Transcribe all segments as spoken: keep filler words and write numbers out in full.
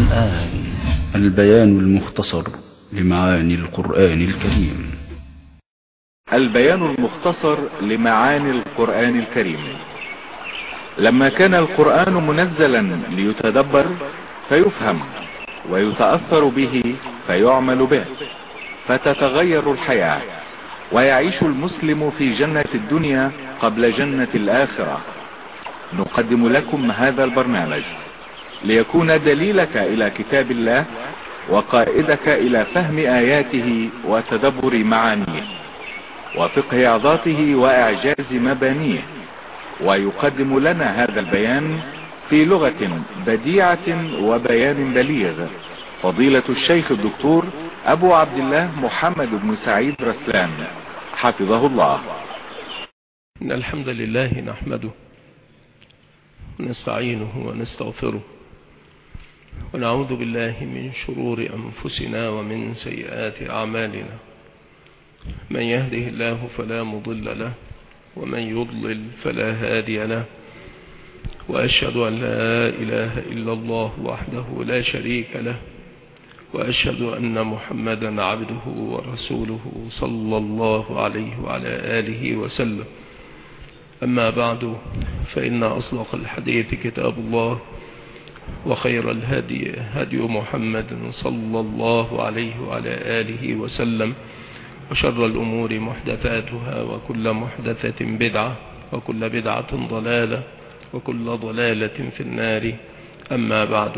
القرآن. البيان المختصر لمعاني القرآن الكريم. البيان المختصر لمعاني القرآن الكريم. لما كان القرآن منزلا ليتدبر فيفهم ويتأثر به فيعمل به، فتتغير الحياة ويعيش المسلم في جنة الدنيا قبل جنة الآخرة. نقدم لكم هذا البرنامج ليكون دليلك إلى كتاب الله وقائدك إلى فهم آياته وتدبر معانيه وفقه عظاته وإعجاز مبانيه. ويقدم لنا هذا البيان في لغة بديعة وبيان بليغ فضيلة الشيخ الدكتور أبو عبد الله محمد بن سعيد رسلان حفظه الله. إن الحمد لله نحمده ونستعينه ونستغفره ونعوذ بالله من شرور أنفسنا ومن سيئات أعمالنا. من يهده الله فلا مضل له ومن يضلل فلا هادي له، وأشهد أن لا إله إلا الله وحده لا شريك له، وأشهد أن محمدا عبده ورسوله صلى الله عليه وعلى آله وسلم. أما بعد، فإن أصدق الحديث كتاب الله، وخير الهدي هدي محمد صلى الله عليه وعلى آله وسلم، وشر الأمور محدثاتها، وكل محدثة بدعة، وكل بدعة ضلالة، وكل ضلالة في النار. أما بعد،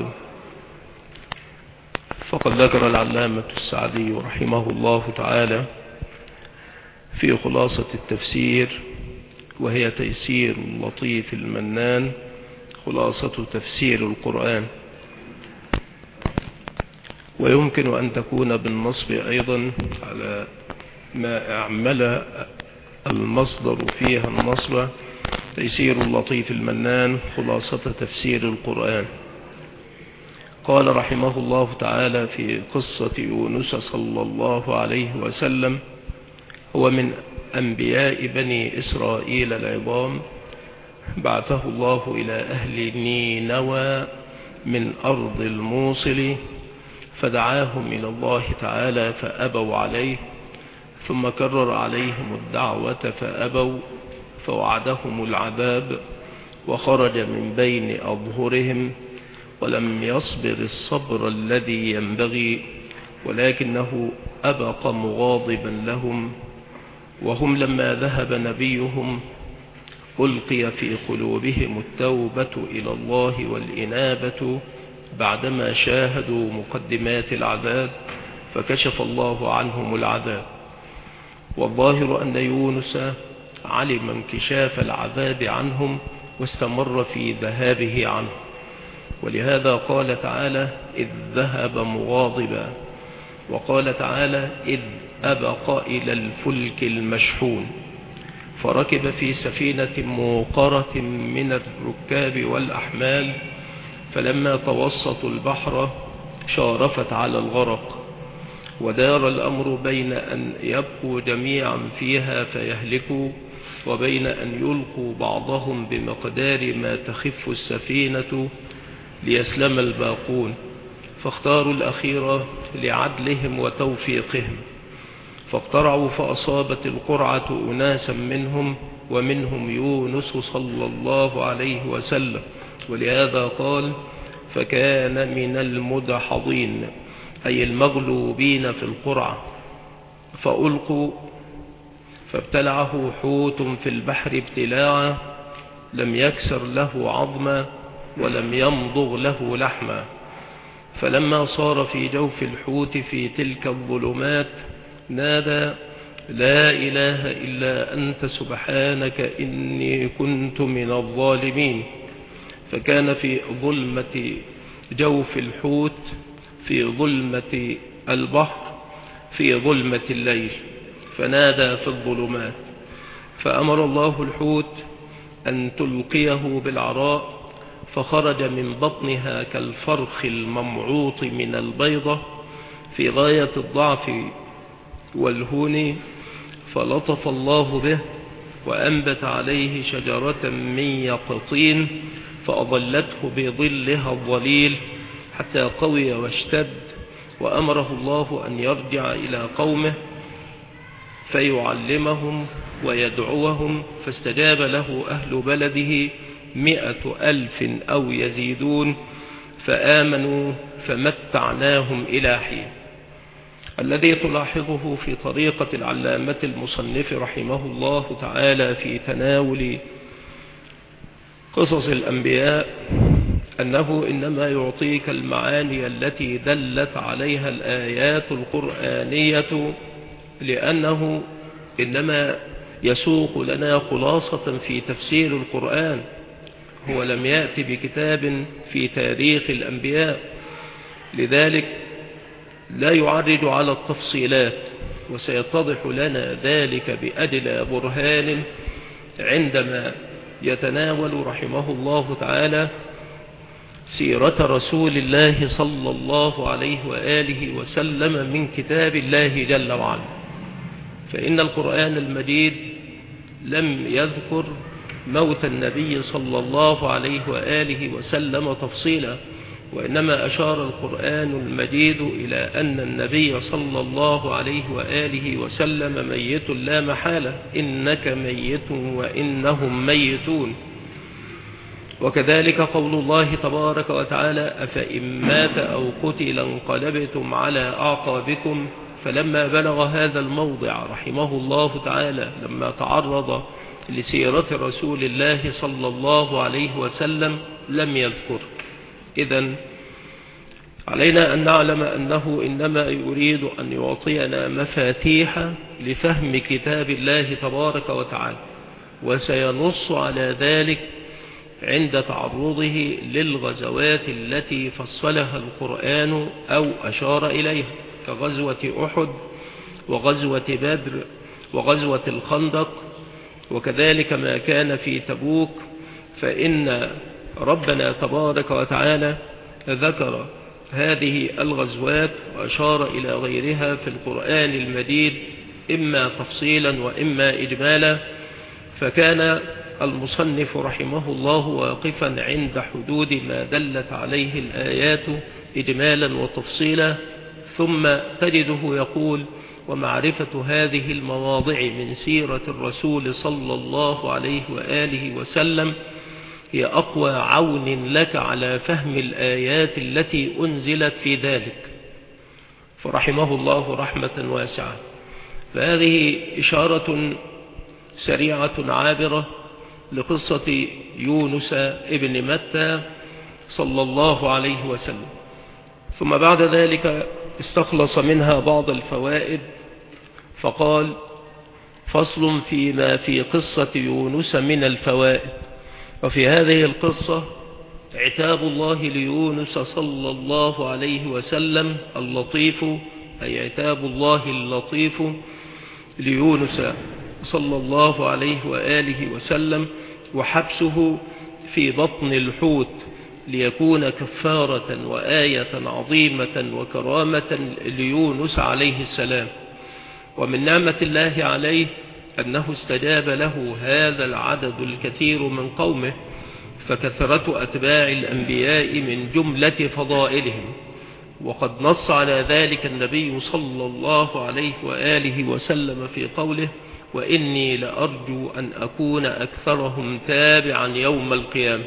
فقد ذكر العلامة السعدي رحمه الله تعالى في خلاصة التفسير، وهي تيسير اللطيف المنان، خلاصة تفسير القرآن. ويمكن أن تكون بالنصب أيضا على ما أعمل المصدر فيها النصب، تيسير اللطيف المنان، خلاصة تفسير القرآن. قال رحمه الله تعالى في قصة يونس صلى الله عليه وسلم: هو من أنبياء بني إسرائيل العظام، بعثه الله إلى أهل نينوى من أرض الموصل، فدعاهم إلى الله تعالى فأبوا عليه، ثم كرر عليهم الدعوة فأبوا، فوعدهم العذاب وخرج من بين أظهرهم، ولم يصبر الصبر الذي ينبغي، ولكنه أبق مغاضبا لهم. وهم لما ذهب نبيهم ألقي في قلوبهم التوبة إلى الله والإنابة بعدما شاهدوا مقدمات العذاب، فكشف الله عنهم العذاب. والظاهر أن يونس علم انكشاف العذاب عنهم واستمر في ذهابه عنه، ولهذا قال تعالى: إذ ذهب مغاضبا. وقال تعالى: إذ أبق إلى الفلك المشحون، فركب في سفينة موقرة من الركاب والأحمال، فلما توسطوا البحر شارفت على الغرق. ودار الأمر بين أن يبقوا جميعا فيها فيهلكوا، وبين أن يلقوا بعضهم بمقدار ما تخف السفينة ليسلم الباقون، فاختاروا الأخير لعدلهم وتوفيقهم، فاقترعوا فأصابت القرعة أناسا منهم، ومنهم يونس صلى الله عليه وسلم. ولهذا قال: فكان من المدحضين، أي المغلوبين في القرعة. فألقوا فابتلعه حوت في البحر ابتلاعا، لم يكسر له عظما ولم يمضغ له لحما. فلما صار في جوف الحوت في تلك الظلمات نادى: لا إله إلا أنت سبحانك إني كنت من الظالمين. فكان في ظلمة جوف الحوت، في ظلمة البحر، في ظلمة الليل، فنادى في الظلمات. فأمر الله الحوت أن تلقيه بالعراء، فخرج من بطنها كالفرخ الممعوط من البيضة في غاية الضعف والهون، فلطف الله به وأنبت عليه شجرة من يقطين فأظلته بظلها الظليل، حتى قوي واشتد، وأمره الله أن يرجع إلى قومه فيعلمهم ويدعوهم، فاستجاب له أهل بلده مئة ألف أو يزيدون، فآمنوا فمتعناهم إلى حين. الذي تلاحظه في طريقة العلامة المصنف رحمه الله تعالى في تناول قصص الأنبياء أنه إنما يعطيك المعاني التي دلت عليها الآيات القرآنية، لأنه إنما يسوق لنا خلاصة في تفسير القرآن. هو لم يأتي بكتاب في تاريخ الأنبياء، لذلك لا يعرج على التفصيلات، وسيتضح لنا ذلك بأدلى برهان عندما يتناول رحمه الله تعالى سيرة رسول الله صلى الله عليه وآله وسلم من كتاب الله جل وعلا. فإن القرآن المجيد لم يذكر موت النبي صلى الله عليه وآله وسلم تفصيلا، وإنما أشار القرآن المجيد إلى أن النبي صلى الله عليه وآله وسلم ميت لا محالة، إنك ميت وإنهم ميتون. وكذلك قول الله تبارك وتعالى: أفإن مات أو قتل انقلبتم على أعقابكم. فلما بلغ هذا الموضع رحمه الله تعالى، لما تعرض لسيرة رسول الله صلى الله عليه وسلم، لم يذكر. إذن علينا أن نعلم أنه إنما يريد أن يعطينا مفاتيح لفهم كتاب الله تبارك وتعالى، وسينص على ذلك عند تعرضه للغزوات التي فصلها القرآن أو أشار إليها، كغزوة أحد وغزوة بدر وغزوة الخندق، وكذلك ما كان في تبوك. فإن ربنا تبارك وتعالى ذكر هذه الغزوات وأشار إلى غيرها في القرآن المجيد، إما تفصيلا وإما إجمالا. فكان المصنف رحمه الله واقفا عند حدود ما دلت عليه الآيات إجمالا وتفصيلا، ثم تجده يقول: ومعرفة هذه المواضع من سيرة الرسول صلى الله عليه وآله وسلم هي أقوى عون لك على فهم الآيات التي أنزلت في ذلك. فرحمه الله رحمة واسعة. فهذه إشارة سريعة عابرة لقصة يونس ابن متى صلى الله عليه وسلم، ثم بعد ذلك استخلص منها بعض الفوائد، فقال: فصل فيما في قصة يونس من الفوائد. وفي هذه القصة عتاب الله ليونس صلى الله عليه وسلم اللطيف، أي عتاب الله اللطيف ليونس صلى الله عليه وآله وسلم، وحبسه في بطن الحوت ليكون كفارة وآية عظيمة وكرامة ليونس عليه السلام. ومن نعمة الله عليه أنه استجاب له هذا العدد الكثير من قومه، فكثرة أتباع الأنبياء من جملة فضائلهم. وقد نص على ذلك النبي صلى الله عليه وآله وسلم في قوله: وإني لأرجو أن أكون أكثرهم تابعا يوم القيامة.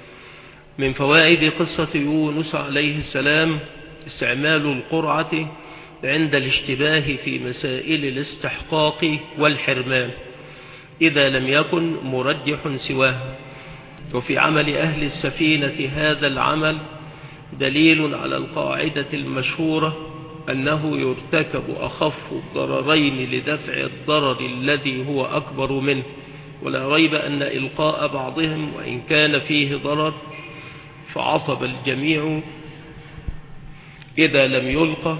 من فوائد قصة يونس عليه السلام استعمال القرعة عند الاشتباه في مسائل الاستحقاق والحرمان إذا لم يكن مرجح سواها. وفي عمل أهل السفينة هذا العمل دليل على القاعدة المشهورة أنه يرتكب أخف الضررين لدفع الضرر الذي هو أكبر منه. ولا ريب أن إلقاء بعضهم وإن كان فيه ضرر فعصب الجميع إذا لم يلقى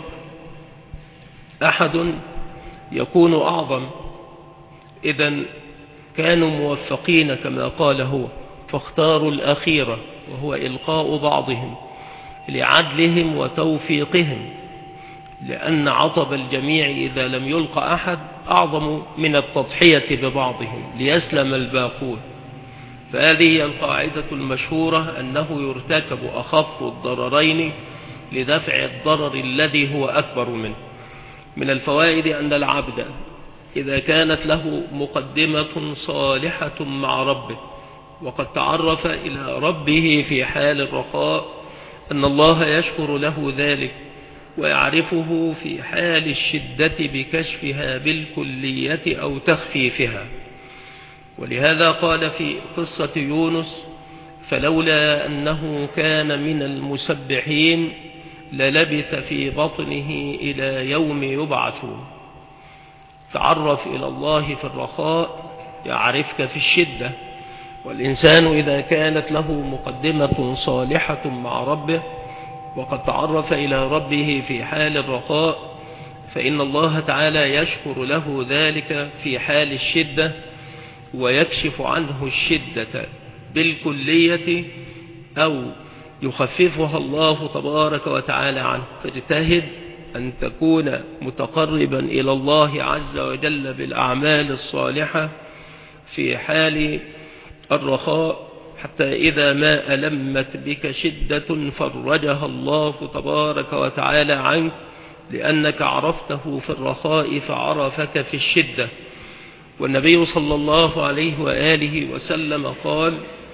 أحد يكون أعظم. إذن كانوا موفقين كما قال هو، فاختاروا الأخيرة وهو إلقاء بعضهم لعدلهم وتوفيقهم، لأن عطب الجميع إذا لم يلقى أحد أعظم من التضحية ببعضهم ليسلم الباقون. فهذه القاعدة المشهورة أنه يرتكب أخف الضررين لدفع الضرر الذي هو أكبر منه. من الفوائد أن العبد إذا كانت له مقدمة صالحة مع ربه وقد تعرف إلى ربه في حال الرخاء أن الله يشكر له ذلك ويعرفه في حال الشدة بكشفها بالكلية أو تخفيفها. ولهذا قال في قصة يونس: فلولا أنه كان من المسبحين للبث في بطنه إلى يوم يبعثون. تعرف إلى الله في الرخاء يعرفك في الشدة. والإنسان إذا كانت له مقدمة صالحة مع ربه وقد تعرف إلى ربه في حال الرخاء فإن الله تعالى يشكر له ذلك في حال الشدة ويكشف عنه الشدة بالكلية أو يخففها الله تبارك وتعالى عنه. فاجتهد أن تكون متقربا إلى الله عز وجل بالأعمال الصالحة في حال الرخاء حتى إذا ما ألمت بك شدة فرجها الله تبارك وتعالى عنك، لأنك عرفته في الرخاء فعرفك في الشدة. والنبي صلى الله عليه وآله وسلم قال: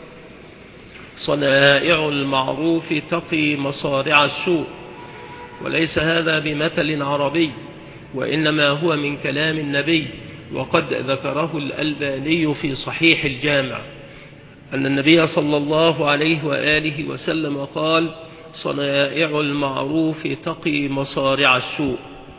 صنائع المعروف تقي مصارع السوء. وليس هذا بمثل عربي، وإنما هو من كلام النبي، وقد ذكره الألباني في صحيح الجامع أن النبي صلى الله عليه وآله وسلم قال: صنائع المعروف تقي مصارع السوء.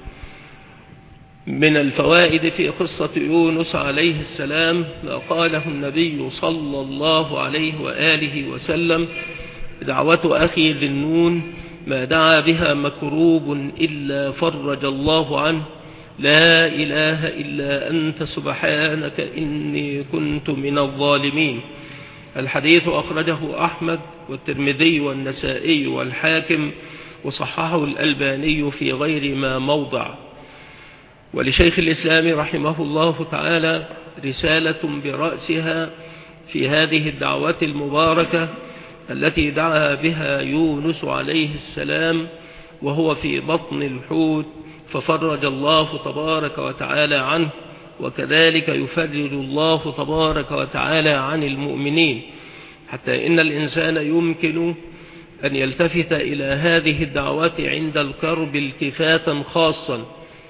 من الفوائد في قصة يونس عليه السلام ما قاله النبي صلى الله عليه وآله وسلم: دعوة أخي ذي النون ما دعا بها مكروب إلا فرج الله عنه، لا إله إلا أنت سبحانك إني كنت من الظالمين. الحديث أخرجه أحمد والترمذي والنسائي والحاكم، وصححه الألباني في غير ما موضع. ولشيخ الإسلام رحمه الله تعالى رسالة برأسها في هذه الدعوة المباركة التي دعا بها يونس عليه السلام وهو في بطن الحوت ففرج الله تبارك وتعالى عنه، وكذلك يفرج الله تبارك وتعالى عن المؤمنين، حتى إن الإنسان يمكن أن يلتفت إلى هذه الدعوة عند الكرب التفاتا خاصا،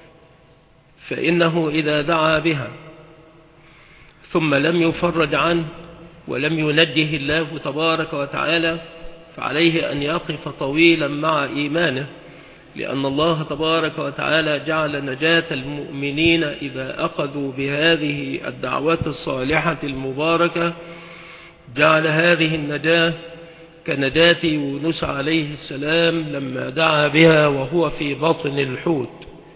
فإنه إذا دعا بها ثم لم يفرج عنه ولم ينجه الله تبارك وتعالى فعليه أن يقف طويلا مع إيمانه، لأن الله تبارك وتعالى جعل نجاة المؤمنين إذا أخذوا بهذه الدعوة الصالحة المباركة، جعل هذه النجاة كنجاة يونس عليه السلام لما دعا بها وهو في بطن الحوت.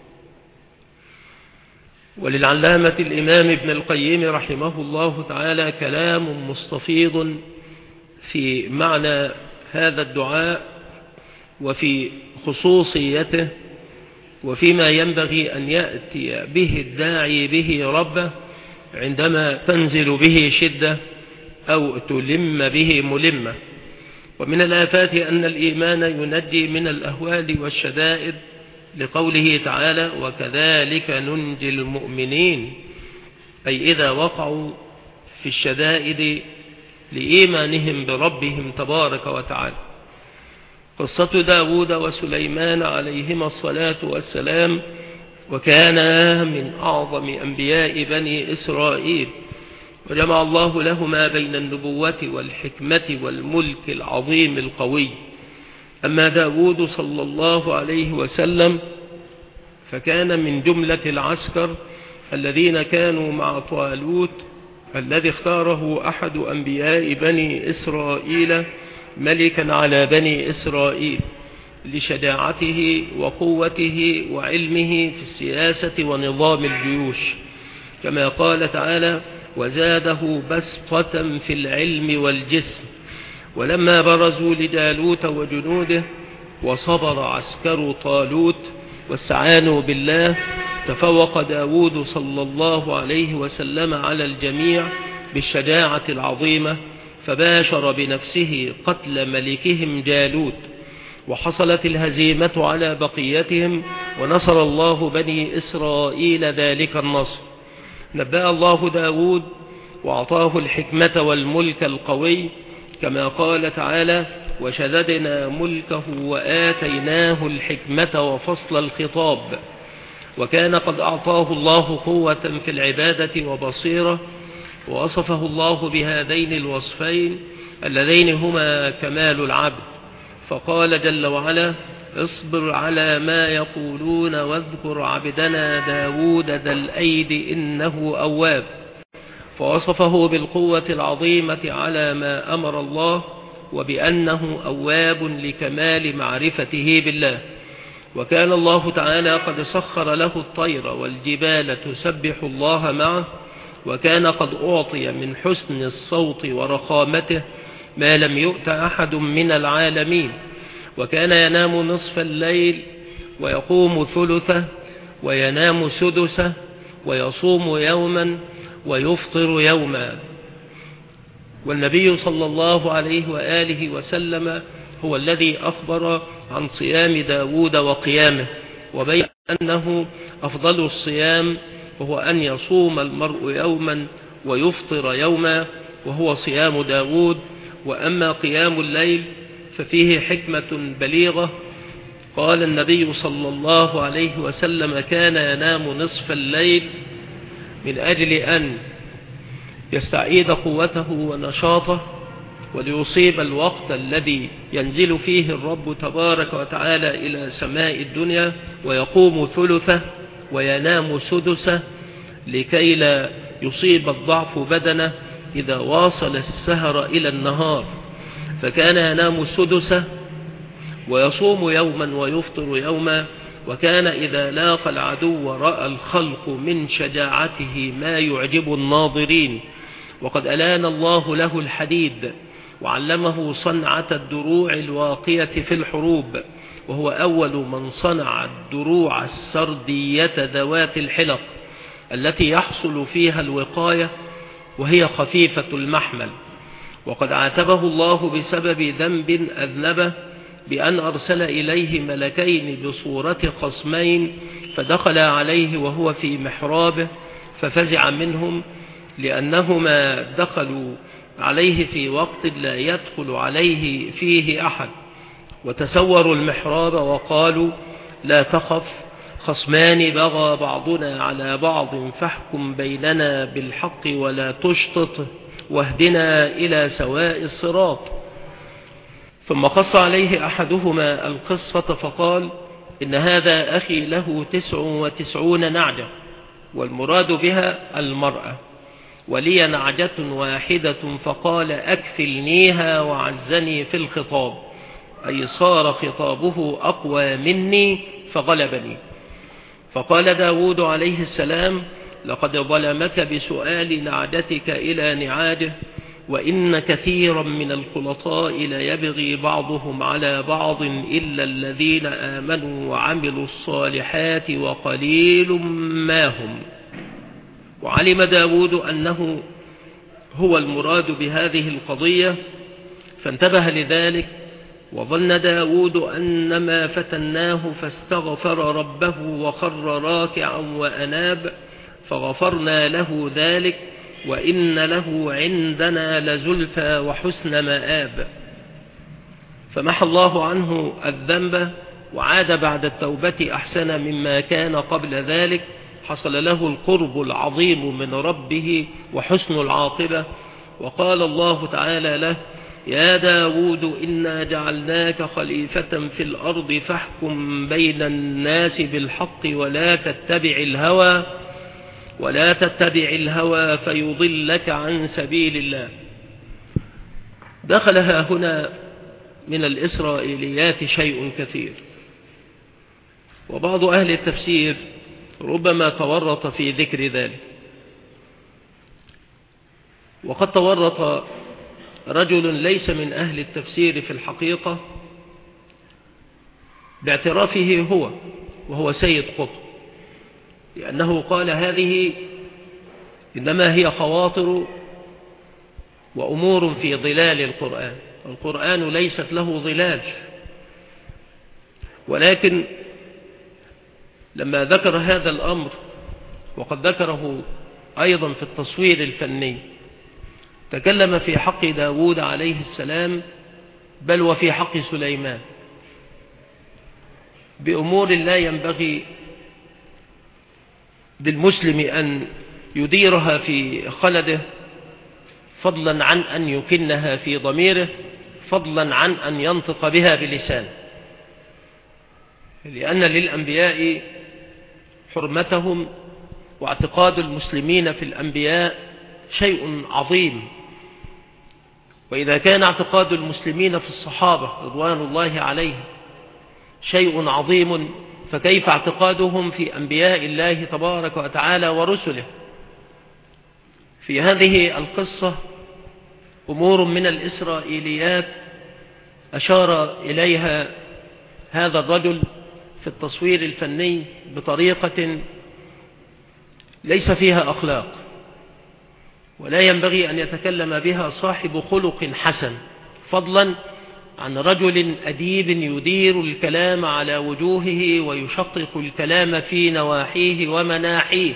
وللعلامة الإمام ابن القيم رحمه الله تعالى كلام مستفيض في معنى هذا الدعاء وفي خصوصيته وفيما ينبغي أن يأتي به الداعي به ربه عندما تنزل به شدة أو تلم به ملمة. ومن الآفات أن الإيمان ينجي من الأهوال والشدائد، لقوله تعالى: وكذلك ننجي المؤمنين، أي إذا وقعوا في الشدائد لإيمانهم بربهم تبارك وتعالى. قصة داود وسليمان عليهما الصلاة والسلام وكانا من أعظم أنبياء بني إسرائيل، وجمع الله لهما بين النبوة والحكمة والملك العظيم القوي. أما داود صلى الله عليه وسلم فكان من جملة العسكر الذين كانوا مع طالوت الذي اختاره أحد أنبياء بني إسرائيل ملكا على بني إسرائيل لشجاعته وقوته وعلمه في السياسة ونظام الجيوش، كما قال تعالى: وزاده بسطة في العلم والجسم. ولما برزوا لجالوت وجنوده وصبر عسكر طالوت واستعانوا بالله، تفوق داود صلى الله عليه وسلم على الجميع بالشجاعة العظيمة، فباشر بنفسه قتل ملكهم جالوت، وحصلت الهزيمة على بقيتهم، ونصر الله بني إسرائيل ذلك النصر. نبأ الله داود وأعطاه الحكمة والملك القوي، كما قال تعالى: وشددنا ملكه وآتيناه الحكمة وفصل الخطاب. وكان قد أعطاه الله قوة في العبادة وبصيرة، ووصفه الله بهذين الوصفين اللذين هما كمال العبد، فقال جل وعلا: اصبر على ما يقولون واذكر عبدنا داود ذا الأيد إنه أواب. فوصفه بالقوة العظيمة على ما أمر الله، وبأنه أواب لكمال معرفته بالله. وكان الله تعالى قد سخر له الطير والجبال تسبح الله معه، وكان قد أعطي من حسن الصوت ورخامته ما لم يؤت أحد من العالمين. وكان ينام نصف الليل ويقوم ثلثه، وينام سدسه، ويصوم يوما ويفطر يوما. والنبي صلى الله عليه وآله وسلم هو الذي أخبر عن صيام داود وقيامه، وبين أنه أفضل الصيام وهو أن يصوم المرء يوما ويفطر يوما، وهو صيام داود. وأما قيام الليل ففيه حكمة بليغة. قال النبي صلى الله عليه وسلم: كان ينام نصف الليل من أجل أن يستعيد قوته ونشاطه، وليصيب الوقت الذي ينزل فيه الرب تبارك وتعالى إلى سماء الدنيا، ويقوم ثلثه وينام سدسه، لكي لا يصيب الضعف بدنه إذا واصل السهر إلى النهار. فكان ينام سدسه ويصوم يوما ويفطر يوما. وكان إذا لاقى العدو رأى الخلق من شجاعته ما يعجب الناظرين، وقد ألان الله له الحديد وعلمه صنعة الدروع الواقية في الحروب، وهو أول من صنع الدروع السردية ذوات الحلق التي يحصل فيها الوقاية، وهي خفيفة المحمل. وقد عاتبه الله بسبب ذنب أذنبه بأن أرسل إليه ملكين بصورة خصمين، فدخل عليه وهو في محرابه ففزع منهم، لأنهما دخلوا عليه في وقت لا يدخل عليه فيه أحد، وتسوروا المحراب وقالوا: لا تخف، خصمان بغى بعضنا على بعض فاحكم بيننا بالحق ولا تشطط واهدنا إلى سواء الصراط. ثم قص عليه أحدهما القصة فقال: إن هذا أخي له تسع وتسعون نعجة، والمراد بها المرأة، ولي نعجة واحدة، فقال: أكفلنيها وعزني في الخطاب، أي صار خطابه أقوى مني فغلبني. فقال داود عليه السلام: لقد ظلمك بسؤال نعجتك إلى نعاجه، وإن كثيرا من الخلطاء ليبغي بعضهم على بعض إلا الذين آمنوا وعملوا الصالحات وقليل ما هم. وعلم داود أنه هو المراد بهذه القضية، فانتبه لذلك. وظن داود أنما فتناه فاستغفر ربه وخر راكعا وأناب، فغفرنا له ذلك، وإن له عندنا لزلفى وحسن مآب. فمحى الله عنه الذنب، وعاد بعد التوبة أحسن مما كان قبل ذلك. حصل له القرب العظيم من ربه وحسن العاقبة. وقال الله تعالى له: يا داود إنا جعلناك خليفة في الأرض فاحكم بين الناس بالحق ولا تتبع الهوى ولا تتبع الهوى فيضلك عن سبيل الله. دخلها هنا من الإسرائيليات شيء كثير، وبعض أهل التفسير ربما تورط في ذكر ذلك. وقد تورط رجل ليس من أهل التفسير في الحقيقة باعترافه هو، وهو سيد قطب، لأنه قال: هذه إنما هي خواطر وأمور في ظلال القرآن، القرآن ليست له ظلال، ولكن لما ذكر هذا الأمر، وقد ذكره أيضا في التصوير الفني، تكلم في حق داود عليه السلام بل وفي حق سليمان بأمور لا ينبغي للمسلم أن يديرها في خلده، فضلا عن أن يكنها في ضميره، فضلا عن أن ينطق بها بلسانه، لأن للأنبياء حرمتهم، واعتقاد المسلمين في الأنبياء شيء عظيم. وإذا كان اعتقاد المسلمين في الصحابة رضوان الله عليهم شيء عظيم، فكيف اعتقادهم في أنبياء الله تبارك وتعالى ورسله؟ في هذه القصة أمور من الإسرائيليات أشار إليها هذا الرجل في التصوير الفني بطريقة ليس فيها أخلاق، ولا ينبغي أن يتكلم بها صاحب خلق حسن، فضلا عن رجل أديب يدير الكلام على وجوهه ويشقق الكلام في نواحيه ومناحيه.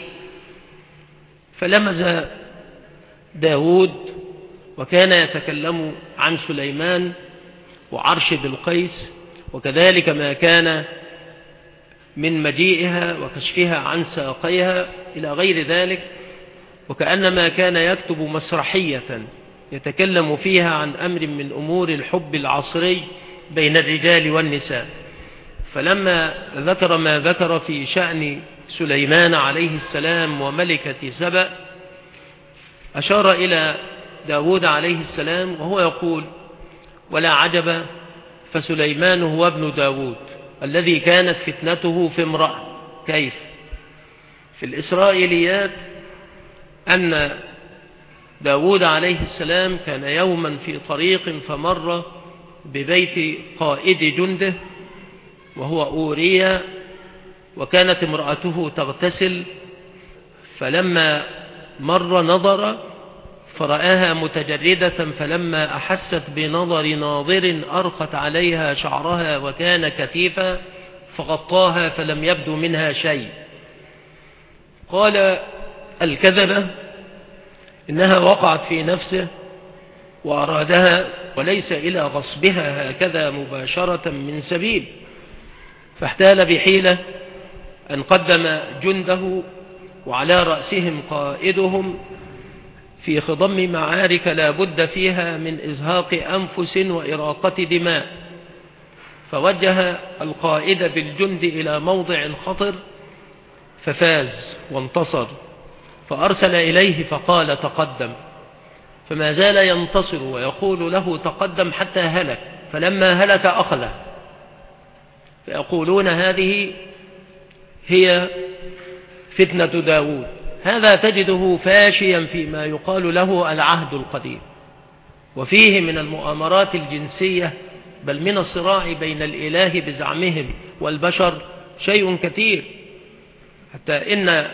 فلمز داود وكان يتكلم عن سليمان وعرش بلقيس، وكذلك ما كان من مجيئها وكشفها عن ساقيها إلى غير ذلك، وكأنما كان يكتب مسرحية يتكلم فيها عن أمر من أمور الحب العصري بين الرجال والنساء. فلما ذكر ما ذكر في شأن سليمان عليه السلام وملكة سبأ، أشار إلى داود عليه السلام وهو يقول: ولا عجب، فسليمان هو ابن داود الذي كانت فتنته في امرأة. كيف؟ في الإسرائيليات أن داود عليه السلام كان يوما في طريق فمر ببيت قائد جنده وهو أوريا، وكانت امرأته تغتسل، فلما مر نظر فرآها متجردة، فلما أحست بنظر ناظر أرخت عليها شعرها وكان كثيفا فغطاها فلم يبدو منها شيء. قال الكذبة إنها وقعت في نفسه وأرادها، وليس إلى غصبها هكذا مباشرة من سبيل، فاحتال بحيلة أن قدم جنده وعلى رأسهم قائدهم في خضم معارك لا بد فيها من إزهاق أنفس وإراقة دماء، فوجه القائد بالجند إلى موضع خطر ففاز وانتصر، فأرسل إليه فقال: تقدم، فما زال ينتصر ويقول له: تقدم، حتى هلك، فلما هلك أخذه. فيقولون هذه هي فتنة داود. هذا تجده فاشيا فيما يقال له العهد القديم، وفيه من المؤامرات الجنسية بل من الصراع بين الإله بزعمهم والبشر شيء كثير، حتى إن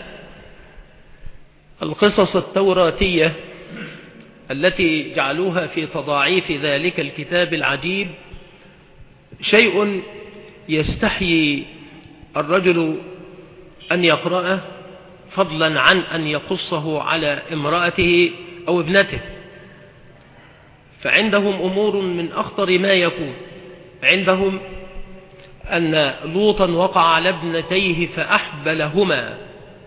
القصص التوراتية التي جعلوها في تضاعيف ذلك الكتاب العجيب شيء يستحيي الرجل أن يقرأه، فضلا عن أن يقصه على امرأته أو ابنته. فعندهم أمور من أخطر ما يكون. عندهم أن لوطا وقع على ابنتيه فأحبلهما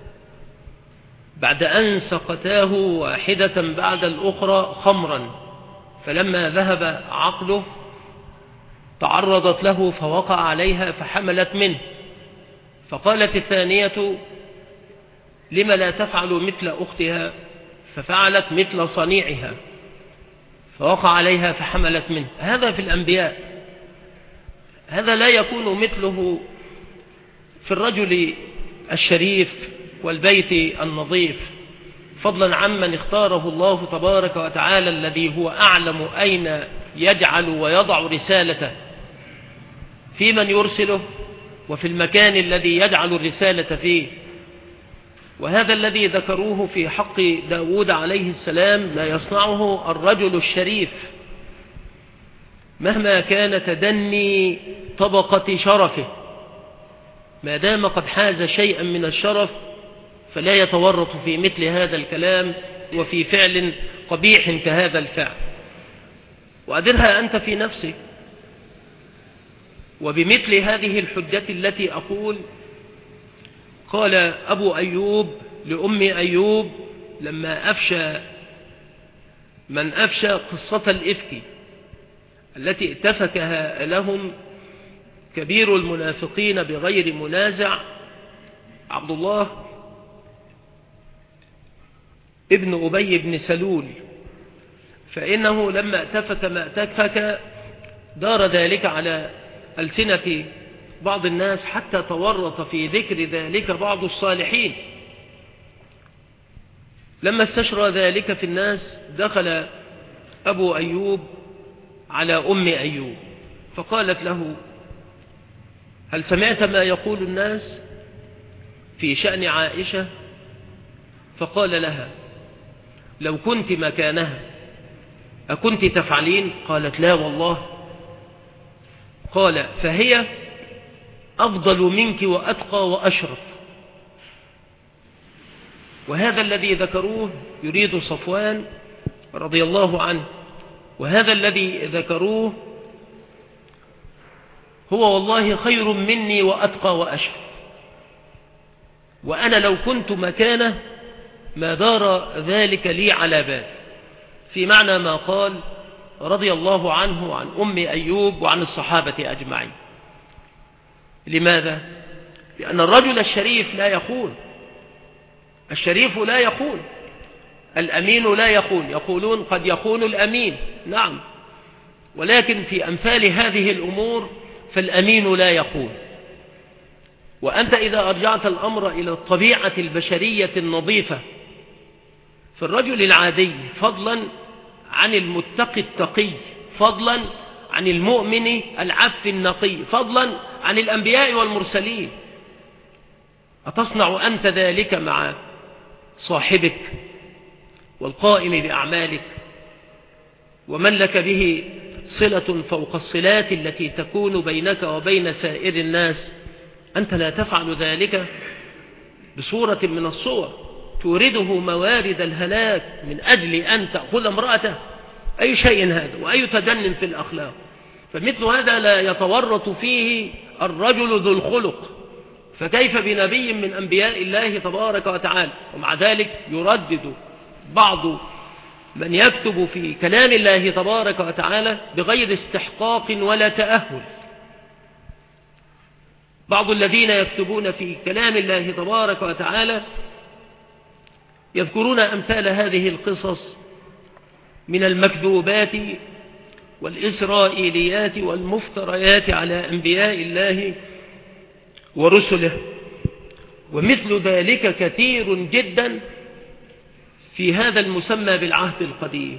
بعد أن سقتاه واحدة بعد الأخرى خمرا، فلما ذهب عقله تعرضت له فوقع عليها فحملت منه، فقالت الثانية: لما لا تفعل مثل أختها؟ ففعلت مثل صنيعها فوقع عليها فحملت منه. هذا في الأنبياء، هذا لا يكون مثله في الرجل الشريف والبيت النظيف، فضلا عمن اختاره الله تبارك وتعالى الذي هو أعلم أين يجعل ويضع رسالته، في من يرسله وفي المكان الذي يجعل الرسالة فيه. وهذا الذي ذكروه في حق داود عليه السلام لا يصنعه الرجل الشريف مهما كان تدني طبقة شرفه، ما دام قد حاز شيئا من الشرف فلا يتورط في مثل هذا الكلام وفي فعل قبيح كهذا الفعل. وأدرها أنت في نفسك. وبمثل هذه الحجة التي أقول قال أبو أيوب لأم أيوب لما أفشى من أفشى قصة الإفك التي اتفكها لهم كبير المنافقين بغير منازع عبد الله ابن أبي بن سلول، فإنه لما اتفك ما اتفك دار ذلك على ألسنة بعض الناس حتى تورط في ذكر ذلك بعض الصالحين. لما استشرى ذلك في الناس دخل أبو أيوب على أم أيوب فقالت له: هل سمعت ما يقول الناس في شأن عائشة؟ فقال لها: لو كنت مكانها أكنت تفعلين؟ قالت: لا والله. قال: فهي أفضل منك وأتقى وأشرف. وهذا الذي ذكروه يريد صفوان رضي الله عنه، وهذا الذي ذكروه هو والله خير مني وأتقى وأشرف، وأنا لو كنت مكانه ما دار ذلك لي على بال، في معنى ما قال رضي الله عنه وعن أم أيوب وعن الصحابة أجمعين. لماذا؟ لأن الرجل الشريف لا يخون، الشريف لا يخون، الأمين لا يخون. يقولون قد يخون الأمين، نعم، ولكن في أمثال هذه الأمور فالأمين لا يخون. وأنت إذا أرجعت الأمر إلى الطبيعة البشرية النظيفة في الرجل العادي، فضلا عن المتقي التقي، فضلا عن المؤمن العف النقي، فضلا عن الأنبياء والمرسلين، أتصنع أنت ذلك مع صاحبك والقائم بأعمالك ومن لك به صلة فوق الصلات التي تكون بينك وبين سائر الناس؟ أنت لا تفعل ذلك بصورة من الصور تورده موارد الهلاك من أجل أن تأخذ امرأته. أي شيء هذا، وأي تدن في الأخلاق. فمثل هذا لا يتورط فيه الرجل ذو الخلق، فكيف بنبي من أنبياء الله تبارك وتعالى؟ ومع ذلك يردد بعض من يكتب في كلام الله تبارك وتعالى بغير استحقاق ولا تأهل. بعض الذين يكتبون في كلام الله تبارك وتعالى يذكرون أمثال هذه القصص من المكذوبات والإسرائيليات والمفتريات على أنبياء الله ورسله، ومثل ذلك كثير جدا في هذا المسمى بالعهد القديم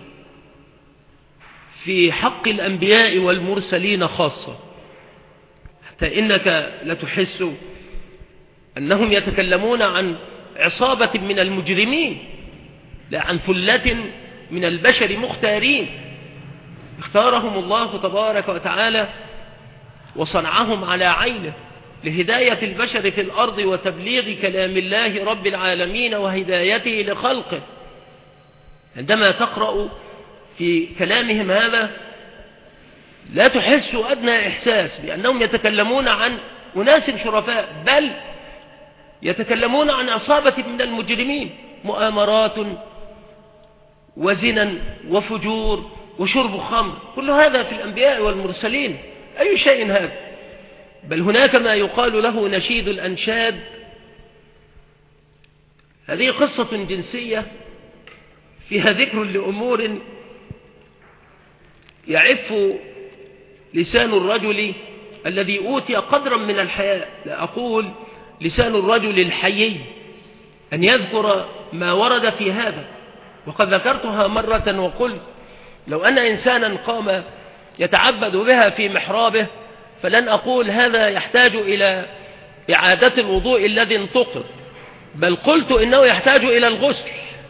في حق الأنبياء والمرسلين خاصة، حتى إنك لتحس أنهم يتكلمون عن عصابة من المجرمين لا عن ثلة من البشر مختارين اختارهم الله تبارك وتعالى وصنعهم على عينه لهداية البشر في الأرض وتبليغ كلام الله رب العالمين وهدايته لخلقه. عندما تقرأ في كلامهم هذا لا تحس أدنى إحساس بأنهم يتكلمون عن أناس شرفاء، بل يتكلمون عن عصابة من المجرمين، مؤامرات وزنا وفجور وشرب خمر، كل هذا في الأنبياء والمرسلين. أي شيء هذا؟ بل هناك ما يقال له نشيد الأنشاد. هذه قصة جنسية فيها ذكر لأمور يعف لسان الرجل الذي أوتي قدرا من الحياء، لا أقول لسان الرجل الحيي، أن يذكر ما ورد في هذا. وقد ذكرتها مرة وقلت لو أن إنسانا قام يتعبد بها في محرابه فلن أقول هذا يحتاج إلى إعادة الوضوء الذي انتقض، بل قلت إنه يحتاج إلى الغسل،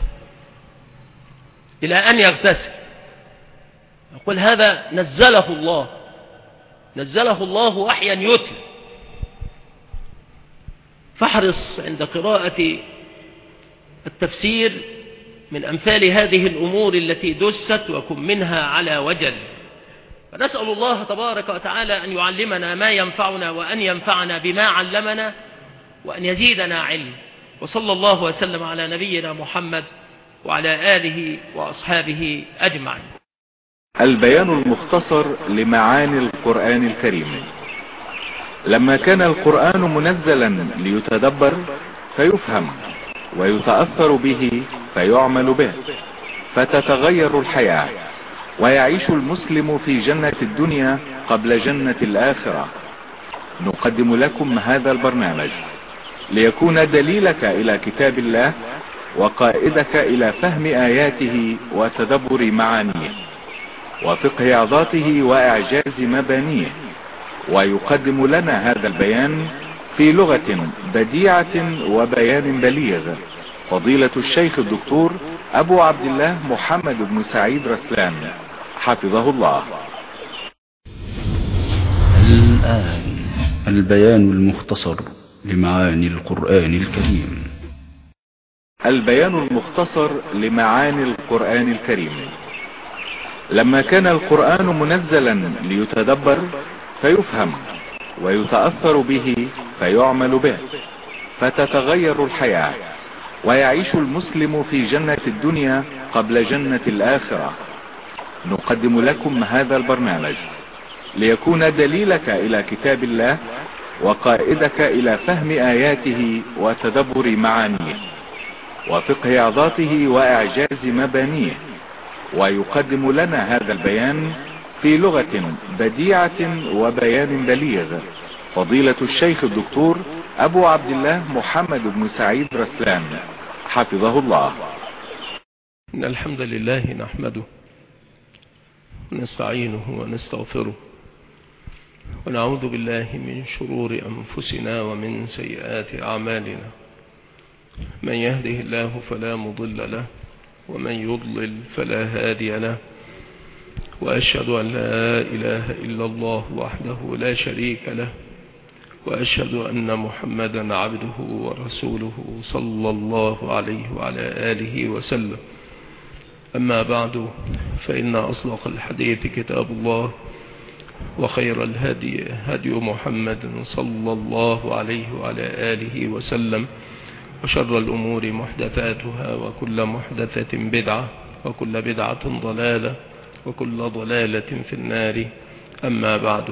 إلى أن يغتسل. أقول هذا نزله الله، نزله الله وحيا يتلى. فاحرص عند قراءة التفسير من أمثال هذه الأمور التي دست وكن منها على وجل. فنسأل الله تبارك وتعالى أن يعلمنا ما ينفعنا وأن ينفعنا بما علمنا وأن يزيدنا علم. وصلى الله وسلم على نبينا محمد وعلى آله وأصحابه أجمعين. البيان المختصر لمعاني القرآن الكريم. لما كان القرآن منزلا ليتدبر فيفهم ويتأثر به فيعمل به فتتغير الحياة ويعيش المسلم في جنة الدنيا قبل جنة الآخرة، نقدم لكم هذا البرنامج ليكون دليلك إلى كتاب الله وقائدك إلى فهم آياته وتدبر معانيه وفقه عظاته وإعجاز مبانيه. ويقدم لنا هذا البيان في لغة بديعة وبيان بليغ فضيلة الشيخ الدكتور أبو عبد الله محمد بن سعيد رسلان حفظه الله. الآن البيان المختصر لمعاني القرآن الكريم. البيان المختصر لمعاني القرآن الكريم. لما كان القرآن منزلا ليتدبر فيفهم ويتأثر به فيعمل به فتتغير الحياة ويعيش المسلم في جنة الدنيا قبل جنة الآخرة، نقدم لكم هذا البرنامج ليكون دليلك إلى كتاب الله وقائدك إلى فهم آياته وتدبر معانيه وفقه عظاته وإعجاز مبانيه. ويقدم لنا هذا البيان في لغة بديعة وبيان بليغ فضيلة الشيخ الدكتور أبو عبد الله محمد بن سعيد رسلان حفظه الله. إن الحمد لله نحمده ونستعينه ونستغفره ونعوذ بالله من شرور أنفسنا ومن سيئات أعمالنا. من يهده الله فلا مضل له ومن يضلل فلا هادي له. وأشهد أن لا إله إلا الله وحده لا شريك له وأشهد أن محمدا عبده ورسوله صلى الله عليه وعلى آله وسلم. أما بعد، فإن أصدق الحديث كتاب الله وخير الهدي هدي محمد صلى الله عليه وعلى آله وسلم وشر الأمور محدثاتها وكل محدثة بدعة وكل بدعة ضلالة وكل ضلالة في النار. أما بعد،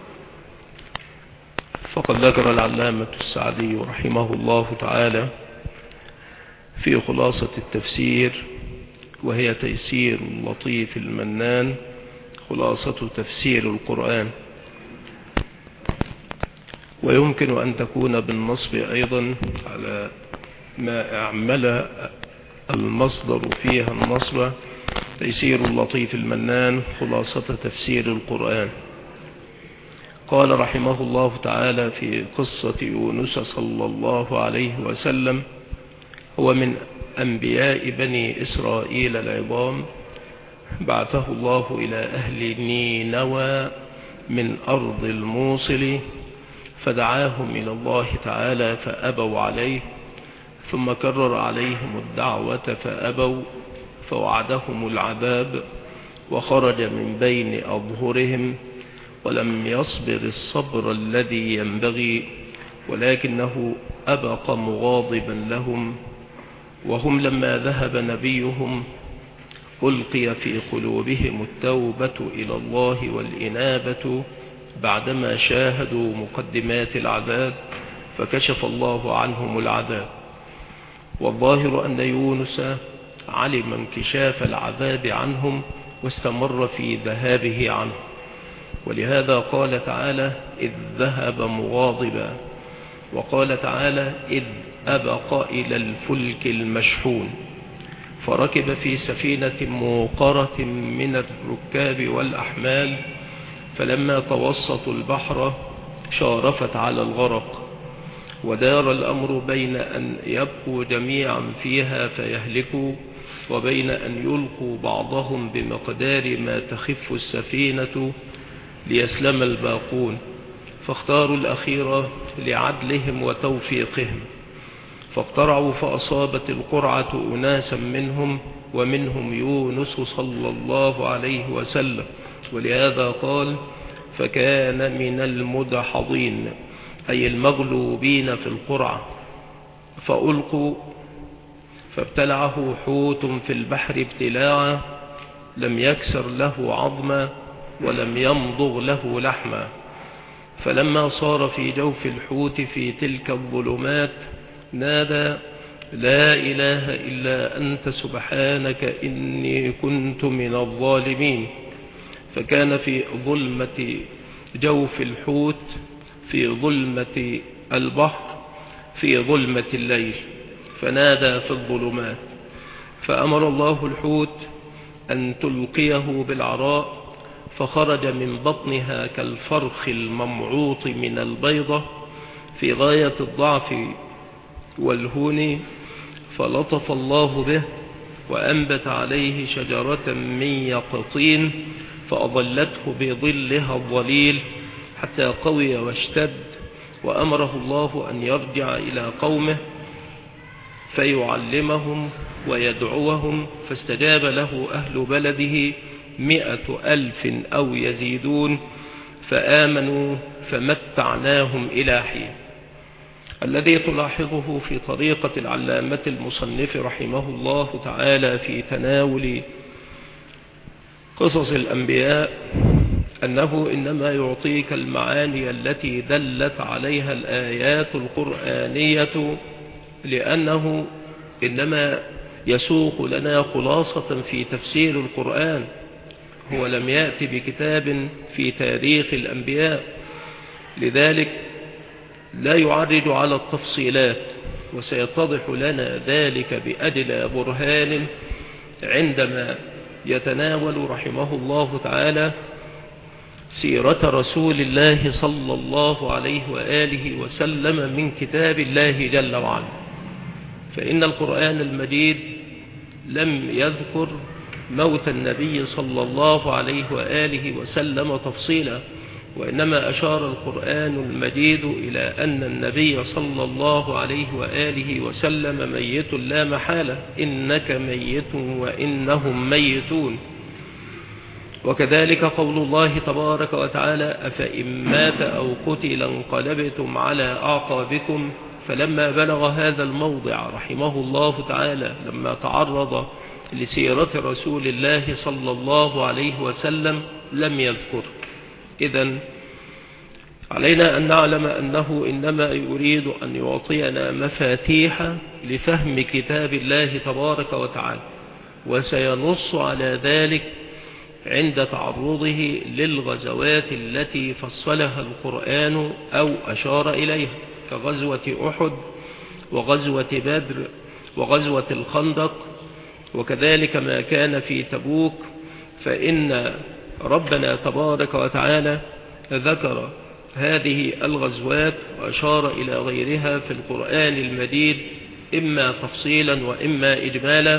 فقد ذكر العلامة السعدي رحمه الله تعالى في خلاصة التفسير، وهي تيسير اللطيف المنان، خلاصة تفسير القرآن. ويمكن أن تكون بالنصب أيضا على ما أعمل المصدر فيها النصب، تيسير اللطيف المنان خلاصة تفسير القرآن. قال رحمه الله تعالى في قصة يونس صلى الله عليه وسلم: هو من أنبياء بني إسرائيل العظام، بعثه الله إلى أهل نينوى من أرض الموصل، فدعاهم إلى الله تعالى فأبوا عليه، ثم كرر عليهم الدعوة فأبوا، فوعدهم العذاب وخرج من بين أظهرهم، ولم يصبر الصبر الذي ينبغي، ولكنه أبقى مغاضبا لهم. وهم لما ذهب نبيهم ألقي في قلوبهم التوبة إلى الله والإنابة بعدما شاهدوا مقدمات العذاب، فكشف الله عنهم العذاب. والظاهر أن يونس علم انكشاف العذاب عنهم واستمر في ذهابه عنه، ولهذا قال تعالى: إذ ذهب مغاضبا. وقال تعالى: إذ أبق إلى الفلك المشحون، فركب في سفينة موقرة من الركاب والأحمال، فلما توسطوا البحر شارفت على الغرق، ودار الأمر بين أن يبقوا جميعا فيها فيهلكوا، وبين أن يلقوا بعضهم بمقدار ما تخف السفينة ليسلم الباقون. فاختاروا الأخير لعدلهم وتوفيقهم، فاقترعوا فأصابت القرعة أناسا منهم، ومنهم يونس صلى الله عليه وسلم، ولهذا قال: فكان من المدحضين، أي المغلوبين في القرعة. فألقوا فابتلعه حوت في البحر ابتلاعا، لم يكسر له عظما ولم يمضغ له لحما. فلما صار في جوف الحوت في تلك الظلمات نادى: لا إله إلا أنت سبحانك إني كنت من الظالمين. فكان في ظلمة جوف الحوت، في ظلمة البحر، في ظلمة الليل، فنادى في الظلمات. فأمر الله الحوت أن تلقيه بالعراء، فخرج من بطنها كالفرخ الممعوط من البيضة في غاية الضعف والهون، فلطف الله به وأنبت عليه شجرة من يقطين، فأظلته بظلها الظليل حتى قوي واشتد. وأمره الله أن يرجع إلى قومه فيعلمهم ويدعوهم، فاستجاب له أهل بلده مئة ألف أو يزيدون، فآمنوا فمتعناهم إلى حين. الذي تلاحظه في طريقة العلامة المصنف رحمه الله تعالى في تناول قصص الأنبياء أنه إنما يعطيك المعاني التي دلت عليها الآيات القرآنية، لأنه إنما يسوق لنا خلاصة في تفسير القرآن. هو لم يأتي بكتاب في تاريخ الأنبياء، لذلك لا يعرج على التفصيلات، وسيتضح لنا ذلك بأدلى برهان عندما يتناول رحمه الله تعالى سيرة رسول الله صلى الله عليه وآله وسلم من كتاب الله جل وعلا. فإن القرآن المجيد لم يذكر موت النبي صلى الله عليه وآله وسلم تفصيلا، وإنما أشار القرآن المجيد إلى أن النبي صلى الله عليه وآله وسلم ميت لا محالة، إنك ميت وإنهم ميتون. وكذلك قول الله تبارك وتعالى: أفإن مات أو قتل انقلبتم على أعقابكم. فلما بلغ هذا الموضع رحمه الله تعالى، لما تعرض لسيرة رسول الله صلى الله عليه وسلم، لم يذكر. إذن علينا أن نعلم أنه إنما يريد أن يعطينا مفاتيح لفهم كتاب الله تبارك وتعالى، وسينص على ذلك عند تعرضه للغزوات التي فصلها القرآن أو أشار إليها، كغزوة أحد وغزوة بدر وغزوة الخندق، وكذلك ما كان في تبوك. فإن ربنا تبارك وتعالى ذكر هذه الغزوات وأشار إلى غيرها في القرآن المجيد، إما تفصيلا وإما إجمالا.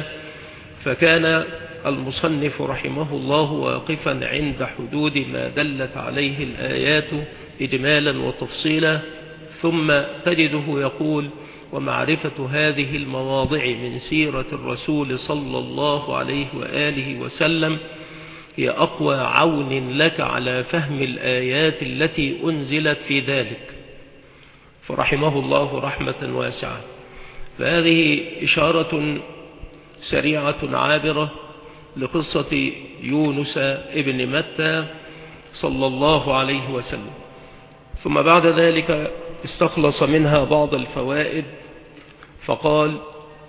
فكان المصنف رحمه الله واقفا عند حدود ما دلت عليه الآيات إجمالا وتفصيلا، ثم تجده يقول: ومعرفة هذه المواضع من سيرة الرسول صلى الله عليه وآله وسلم هي أقوى عون لك على فهم الآيات التي أنزلت في ذلك. فرحمه الله رحمة واسعة. فهذه إشارة سريعة عابرة لقصة يونس ابن متى صلى الله عليه وسلم، ثم بعد ذلك استخلص منها بعض الفوائد، فقال: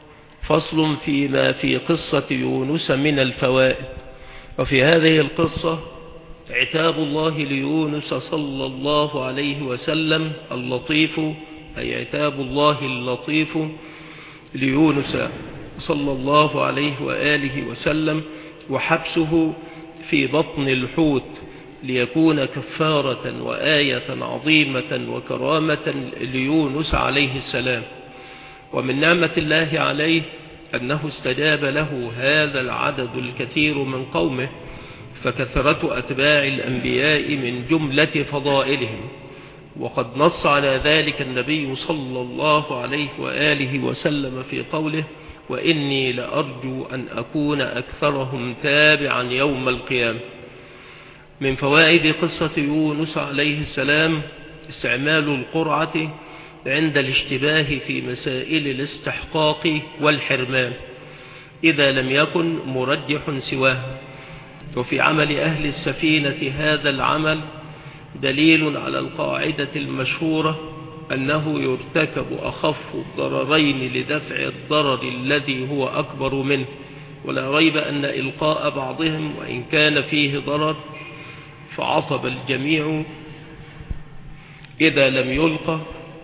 فصل فيما في قصة يونس من الفوائد. وفي هذه القصة عتاب الله ليونس صلى الله عليه وسلم اللطيف، أي عتاب الله اللطيف ليونس صلى الله عليه وآله وسلم، وحبسه في بطن الحوت ليكون كفارة وآية عظيمة وكرامة ليونس عليه السلام. ومن نعمة الله عليه أنه استجاب له هذا العدد الكثير من قومه، فكثرة أتباع الأنبياء من جملة فضائلهم، وقد نص على ذلك النبي صلى الله عليه وآله وسلم في قوله: وإني لأرجو أن أكون أكثرهم تابعا يوم القيامة. من فوائد قصة يونس عليه السلام استعمال القرعة عند الاشتباه في مسائل الاستحقاق والحرمان إذا لم يكن مرجح سواها. وفي عمل أهل السفينة هذا العمل دليل على القاعدة المشهورة أنه يرتكب أخف الضررين لدفع الضرر الذي هو أكبر منه، ولا ريب أن إلقاء بعضهم وإن كان فيه ضرر فعصب الجميع إذا لم يلقى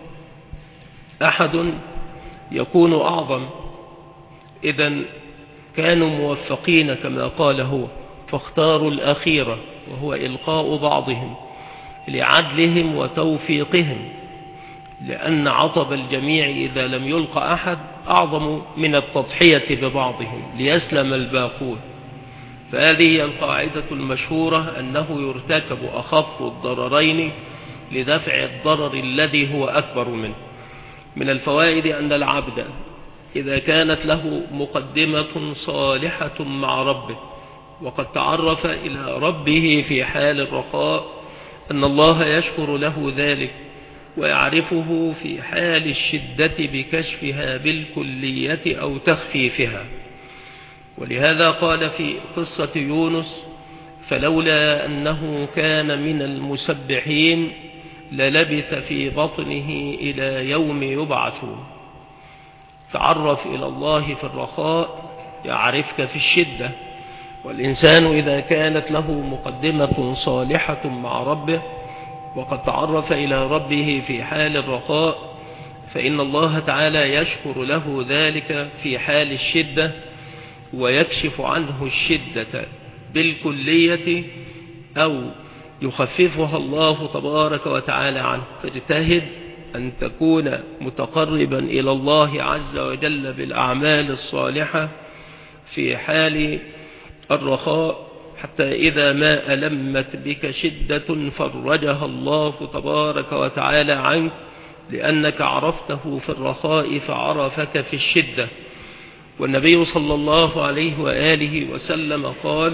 أحد يكون أعظم. إذن كانوا موفقين كما قال هو، فاختاروا الأخيرة وهو إلقاء بعضهم لعدلهم وتوفيقهم، لأن عطب الجميع إذا لم يلقى أحد أعظم من التضحية ببعضهم ليسلم الباقون. فهذه هي القاعدة المشهورة أنه يرتكب أخف الضررين لدفع الضرر الذي هو أكبر منه. من الفوائد أن العبد إذا كانت له مقدمة صالحة مع ربه وقد تعرف إلى ربه في حال الرخاء أن الله يشكر له ذلك، ويعرفه في حال الشدة بكشفها بالكلية أو تخفيفها. ولهذا قال في قصة يونس: فلولا أنه كان من المسبحين للبث في بطنه إلى يوم يبعثون. تعرف إلى الله في الرخاء يعرفك في الشدة. والإنسان إذا كانت له مقدمة صالحة مع ربه وقد تعرف إلى ربه في حال الرخاء فإن الله تعالى يشكر له ذلك في حال الشدة ويكشف عنه الشدة بالكلية أو يخففها الله تبارك وتعالى عنه. فاجتهد أن تكون متقربا إلى الله عز وجل بالأعمال الصالحة في حال الرخاء، حتى إذا ما ألمت بك شدة فرجها الله تبارك وتعالى عنك، لأنك عرفته في الرخاء فعرفك في الشدة. والنبي صلى الله عليه وآله وسلم قال: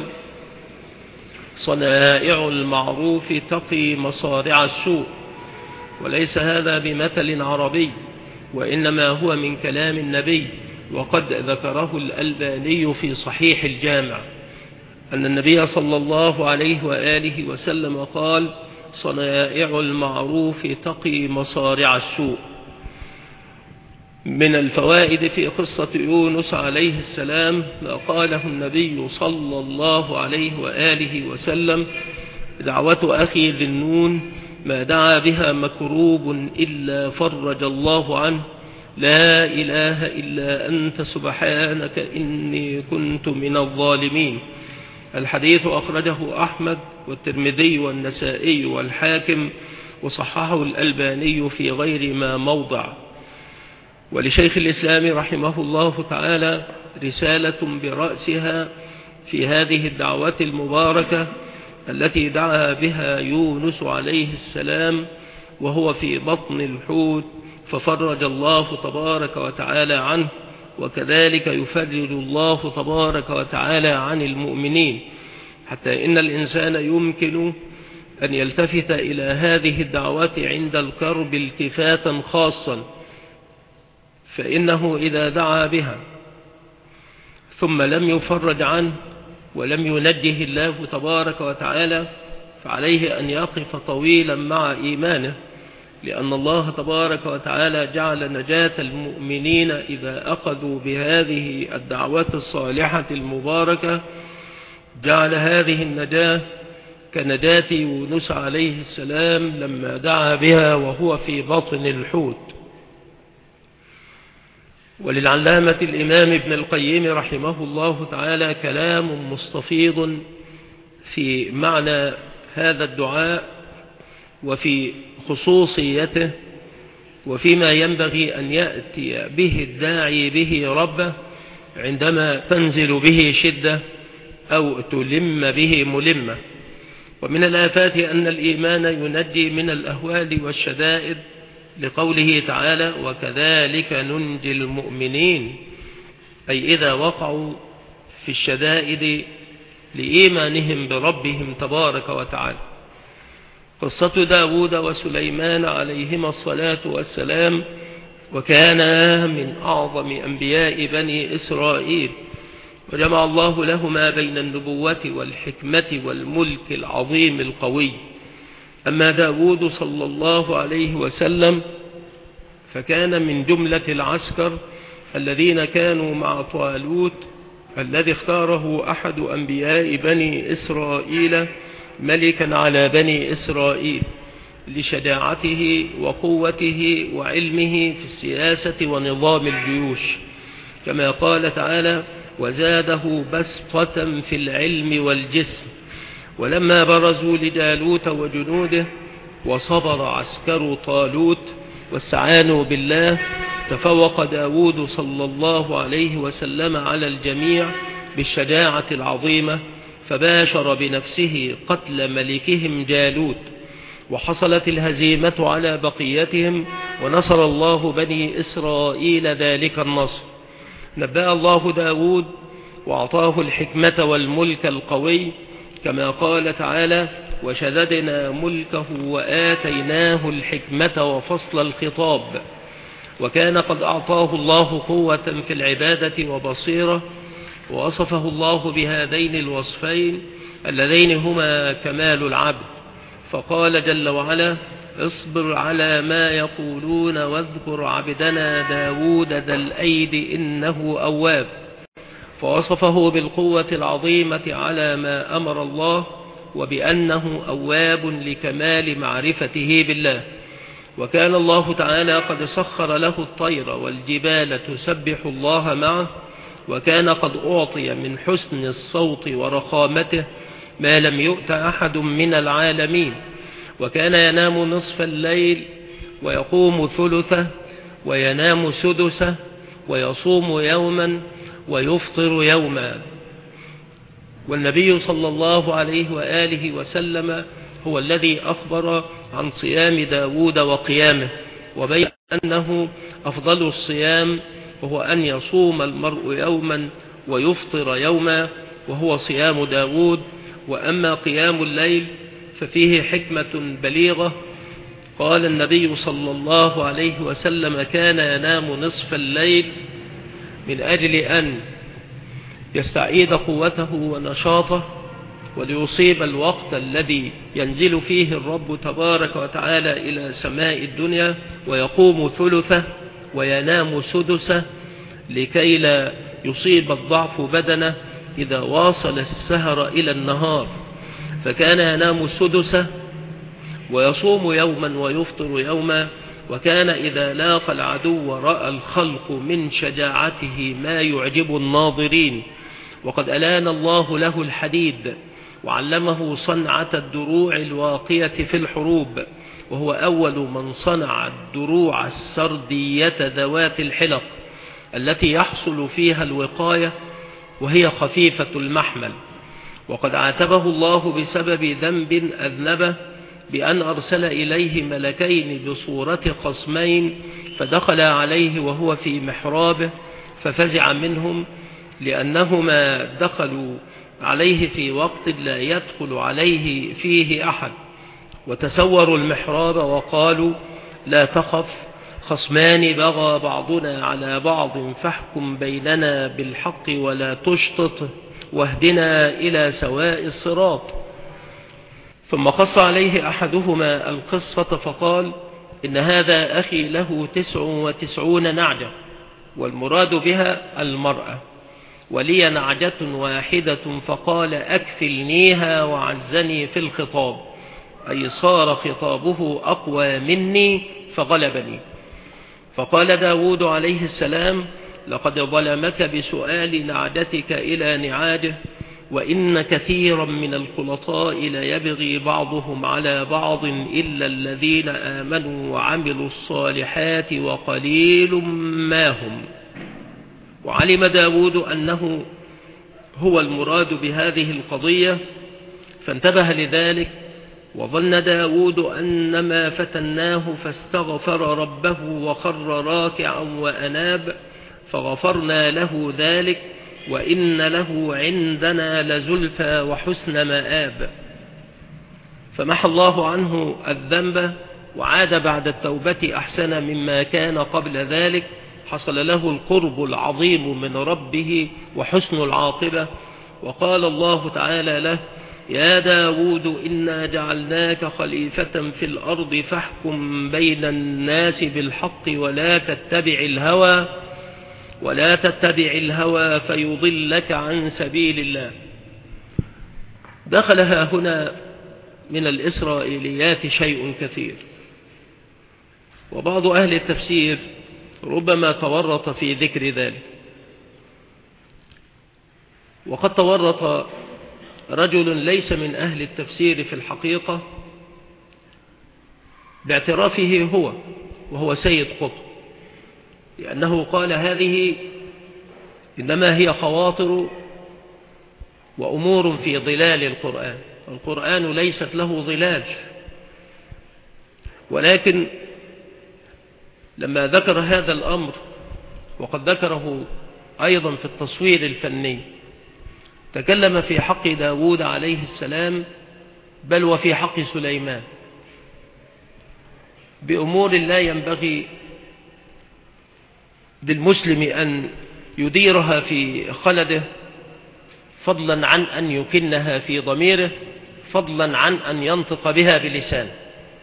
صنائع المعروف تقي مصارع السوء. وليس هذا بمثل عربي، وإنما هو من كلام النبي، وقد ذكره الألباني في صحيح الجامع أن النبي صلى الله عليه وآله وسلم قال: صنائع المعروف تقي مصارع السوء. من الفوائد في قصة يونس عليه السلام ما قاله النبي صلى الله عليه وآله وسلم: دعوة أخي ذي النون ما دعا بها مكروب إلا فرج الله عنه، لا إله إلا أنت سبحانك إني كنت من الظالمين. الحديث أخرجه أحمد والترمذي والنسائي والحاكم، وصححه الألباني في غير ما موضع. ولشيخ الإسلام رحمه الله تعالى رسالة برأسها في هذه الدعوة المباركة التي دعا بها يونس عليه السلام وهو في بطن الحوت ففرج الله تبارك وتعالى عنه، وكذلك يفرج الله تبارك وتعالى عن المؤمنين، حتى إن الإنسان يمكن أن يلتفت إلى هذه الدعوات عند الكرب التفاتا خاصا، فإنه إذا دعا بها ثم لم يفرج عنه ولم ينجه الله تبارك وتعالى فعليه أن يقف طويلا مع إيمانه، لأن الله تبارك وتعالى جعل نجاة المؤمنين إذا أخذوا بهذه الدعوات الصالحة المباركة، جعل هذه النجاة كنجاة يونس عليه السلام لما دعا بها وهو في بطن الحوت. وللعلامة الإمام ابن القيم رحمه الله تعالى كلام مستفيض في معنى هذا الدعاء وفي خصوصيته وفيما ينبغي أن يأتي به الداعي به ربه عندما تنزل به شدة أو تلم به ملمة. ومن الآفات أن الإيمان ينجي من الأهوال والشدائد، لقوله تعالى: وكذلك ننجي المؤمنين، أي إذا وقعوا في الشدائد لإيمانهم بربهم تبارك وتعالى. قصة داود وسليمان عليهما الصلاة والسلام، وكانا من أعظم أنبياء بني إسرائيل، وجمع الله لهما بين النبوة والحكمة والملك العظيم القوي. أما داود صلى الله عليه وسلم فكان من جملة العسكر الذين كانوا مع طالوت الذي اختاره أحد أنبياء بني إسرائيل ملكا على بني إسرائيل، لشجاعته وقوته وعلمه في السياسة ونظام الجيوش، كما قال تعالى: وزاده بسطة في العلم والجسم. ولما برزوا لجالوت وجنوده وصبر عسكر طالوت واستعانوا بالله، تفوق داود صلى الله عليه وسلم على الجميع بالشجاعة العظيمة، فباشر بنفسه قتل ملكهم جالوت، وحصلت الهزيمة على بقيتهم، ونصر الله بني إسرائيل ذلك النصر. نبأ الله داود وأعطاه الحكمة والملك القوي، كما قال تعالى: وشددنا ملكه وآتيناه الحكمة وفصل الخطاب. وكان قد أعطاه الله قوة في العبادة وبصيرة، ووصفه الله بهذين الوصفين اللذين هما كمال العبد، فقال جل وعلا: اصبر على ما يقولون واذكر عبدنا داود ذا الأيد إنه أواب، فوصفه بالقوة العظيمة على ما أمر الله، وبأنه أواب لكمال معرفته بالله. وكان الله تعالى قد سخر له الطير والجبال تسبح الله معه، وكان قد أعطي من حسن الصوت ورخامته ما لم يؤت أحد من العالمين. وكان ينام نصف الليل ويقوم ثلثه، وينام سدسه، ويصوم يوما ويفطر يوما. والنبي صلى الله عليه وآله وسلم هو الذي أخبر عن صيام داود وقيامه، وبين أنه أفضل الصيام وهو أن يصوم المرء يوما ويفطر يوما، وهو صيام داود. وأما قيام الليل ففيه حكمة بليغة. قال النبي صلى الله عليه وسلم: كان ينام نصف الليل من أجل أن يستعيد قوته ونشاطه، وليصيب الوقت الذي ينزل فيه الرب تبارك وتعالى إلى سماء الدنيا، ويقوم ثلثه وينام سدسه، لكي لا يصيب الضعف بدنه إذا واصل السهر إلى النهار. فكان ينام سدسه ويصوم يوما ويفطر يوما. وكان إذا لاقى العدو رأى الخلق من شجاعته ما يعجب الناظرين، وقد ألان الله له الحديد وعلمه صنعة الدروع الواقية في الحروب، وهو أول من صنع الدروع السردية ذوات الحلق التي يحصل فيها الوقاية، وهي خفيفة المحمل. وقد عاتبه الله بسبب ذنب أذنبه بأن أرسل إليه ملكين بصورة خصمين، فدخل عليه وهو في محرابه ففزع منهم، لأنهما دخلوا عليه في وقت لا يدخل عليه فيه أحد، وتسوروا المحراب وقالوا: لا تخف، خصمان بغى بعضنا على بعض، فاحكم بيننا بالحق ولا تشطط، واهدنا إلى سواء الصراط. ثم قص عليه أحدهما القصة فقال: إن هذا أخي له تسع وتسعون نعجة، والمراد بها المرأة، ولي نعجة واحدة، فقال: أكفلنيها، وعزني في الخطاب، أي صار خطابه أقوى مني فغلبني. فقال داود عليه السلام: لقد ظلمك بسؤال نعجتك إلى نعاجه، وإن كثيرا من الخلطاء ليبغي بعضهم على بعض إلا الذين آمنوا وعملوا الصالحات وقليل ما هم. وعلم داود أنه هو المراد بهذه القضية، فانتبه لذلك وظن داود أنما فتناه فاستغفر ربه وخر راكعا وأناب فغفرنا له ذلك وإن له عندنا لزلفى وحسن مآب. فمحى الله عنه الذنب وعاد بعد التوبة أحسن مما كان قبل ذلك، حصل له القرب العظيم من ربه وحسن العاقبة. وقال الله تعالى له: يا داود إنا جعلناك خليفة في الأرض فاحكم بين الناس بالحق ولا تتبع الهوى ولا تتبع الهوى فيضلك عن سبيل الله. دخلها هنا من الإسرائيليات شيء كثير، وبعض أهل التفسير ربما تورط في ذكر ذلك، وقد تورط رجل ليس من أهل التفسير في الحقيقة باعترافه هو وهو سيد قطب، لأنه قال هذه إنما هي خواطر وأمور في ظلال القرآن. القرآن ليست له ظلال، ولكن لما ذكر هذا الأمر وقد ذكره أيضا في التصوير الفني تكلم في حق داود عليه السلام بل وفي حق سليمان بأمور لا ينبغي للمسلم أن يديرها في خلده، فضلا عن أن يكنها في ضميره، فضلا عن أن ينطق بها بلسانه،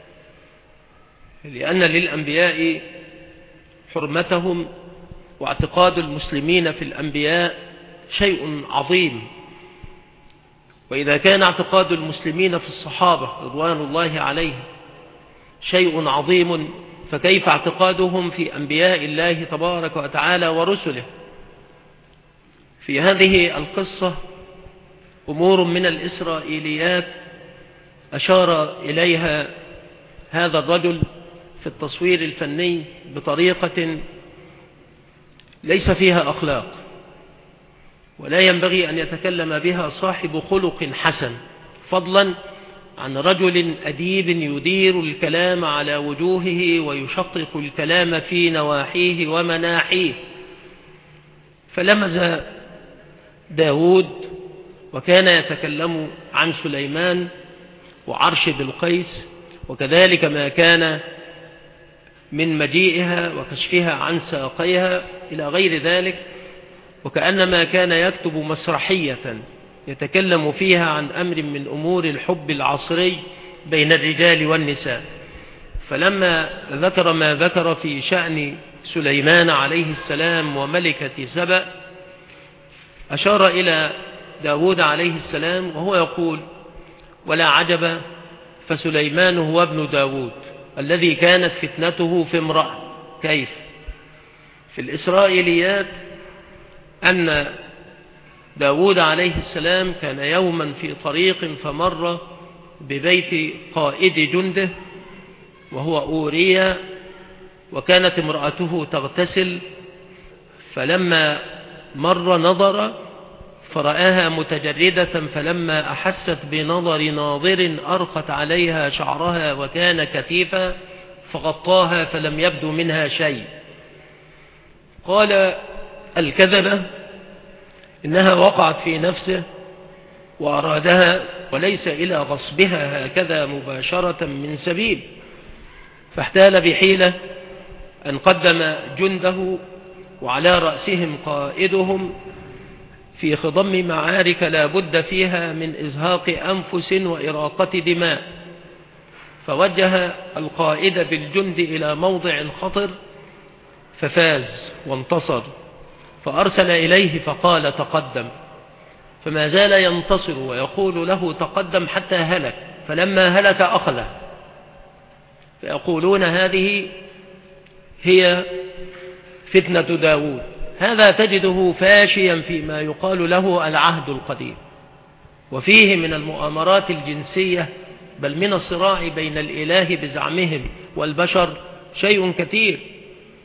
لأن للأنبياء حرمتهم، واعتقاد المسلمين في الأنبياء شيء عظيم. وإذا كان اعتقاد المسلمين في الصحابة رضوان الله عليهم شيء عظيم، فكيف اعتقادهم في أنبياء الله تبارك وتعالى ورسله؟ في هذه القصة أمور من الإسرائيليات أشار إليها هذا الرجل في التصوير الفني بطريقة ليس فيها أخلاق، ولا ينبغي أن يتكلم بها صاحب خلق حسن، فضلا عن رجل أديب يدير الكلام على وجوهه ويشقق الكلام في نواحيه ومناحيه. فلمز داود وكان يتكلم عن سليمان وعرش بلقيس، وكذلك ما كان من مجيئها وكشفها عن ساقيها إلى غير ذلك، وكأنما كان يكتب مسرحية يتكلم فيها عن أمر من أمور الحب العصري بين الرجال والنساء. فلما ذكر ما ذكر في شأن سليمان عليه السلام وملكة سبأ أشار إلى داود عليه السلام وهو يقول: ولا عجب فسليمان هو ابن داود الذي كانت فتنته في امرأة. كيف؟ في الإسرائيليات أن داود عليه السلام كان يوما في طريق فمر ببيت قائد جنده وهو أوريا، وكانت امرأته تغتسل، فلما مر نظر فرآها متجردة، فلما أحست بنظر ناظر أرخت عليها شعرها وكان كثيفا فغطاها فلم يبدو منها شيء. قال الكذبة إنها وقعت في نفسه وأرادها وليس إلى غصبها هكذا مباشرة من سبيل، فاحتال بحيلة أن قدم جنده وعلى رأسهم قائدهم في خضم معارك لا بد فيها من إزهاق أنفس وإراقة دماء، فوجه القائد بالجند إلى موضع خطر ففاز وانتصر، فأرسل إليه فقال تقدم، فما زال ينتصر ويقول له تقدم حتى هلك، فلما هلك أخذه. فيقولون هذه هي فتنة داود. هذا تجده فاشيا فيما يقال له العهد القديم، وفيه من المؤامرات الجنسية بل من الصراع بين الإله بزعمهم والبشر شيء كثير،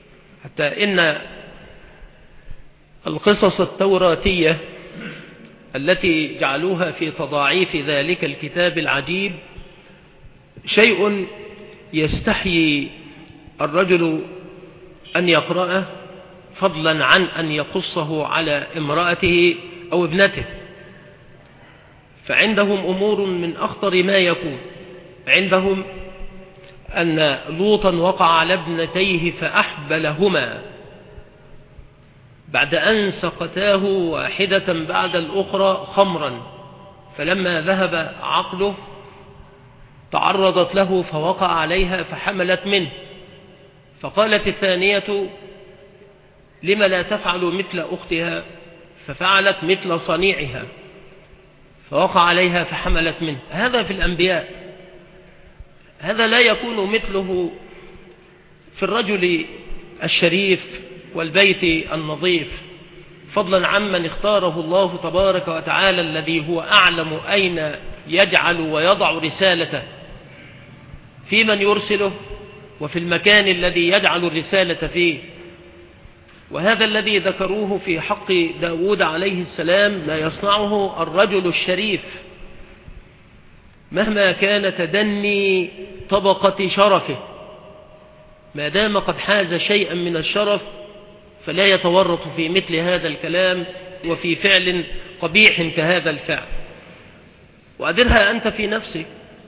حتى إن القصص التوراتية التي جعلوها في تضاعيف ذلك الكتاب العجيب شيء يستحيي الرجل أن يقرأه، فضلا عن أن يقصه على امرأته أو ابنته. فعندهم أمور من أخطر ما يكون. عندهم أن لوطا وقع على ابنتيه فأحبلهما بعد أن سقتاه واحدة بعد الأخرى خمرا، فلما ذهب عقله تعرضت له فوقع عليها فحملت منه. فقالت الثانية: لم لا تفعل مثل أختها؟ ففعلت مثل صنيعها فوقع عليها فحملت منه. هذا في الأنبياء، هذا لا يكون مثله في الرجل الشريف والبيت النظيف، فضلا عمن اختاره الله تبارك وتعالى الذي هو أعلم أين يجعل ويضع رسالته، في من يرسله وفي المكان الذي يجعل الرسالة فيه. وهذا الذي ذكروه في حق داود عليه السلام لا يصنعه الرجل الشريف مهما كان تدني طبقة شرفه، ما دام قد حاز شيئا من الشرف فلا يتورط في مثل هذا الكلام وفي فعل قبيح كهذا الفعل. وأدرها أنت في نفسك.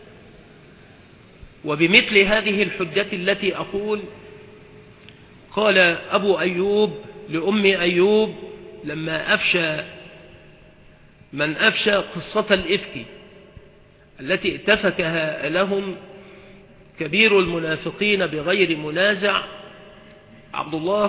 وبمثل هذه الحجة التي أقول، قال أبو أيوب لأم أيوب لما أفشى من أفشى قصة الإفك التي اتفكها لهم كبير المنافقين بغير منازع عبد الله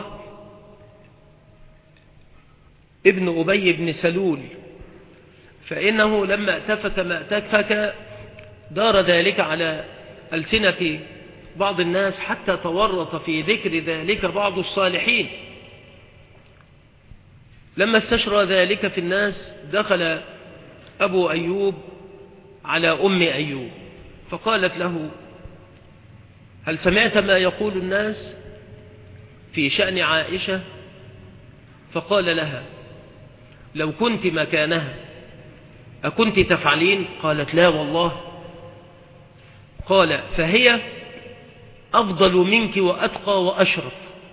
ابن أبي بن سلول، فإنه لما اتفك ما اتفك دار ذلك على ألسنة بعض الناس حتى تورط في ذكر ذلك بعض الصالحين. لما استشرى ذلك في الناس دخل أبو أيوب على أم أيوب فقالت له: هل سمعت ما يقول الناس في شأن عائشة؟ فقال لها: لو كنت مكانها أكنت تفعلين؟ قالت: لا والله. قال: فهي أفضل منك وأتقى وأشرف.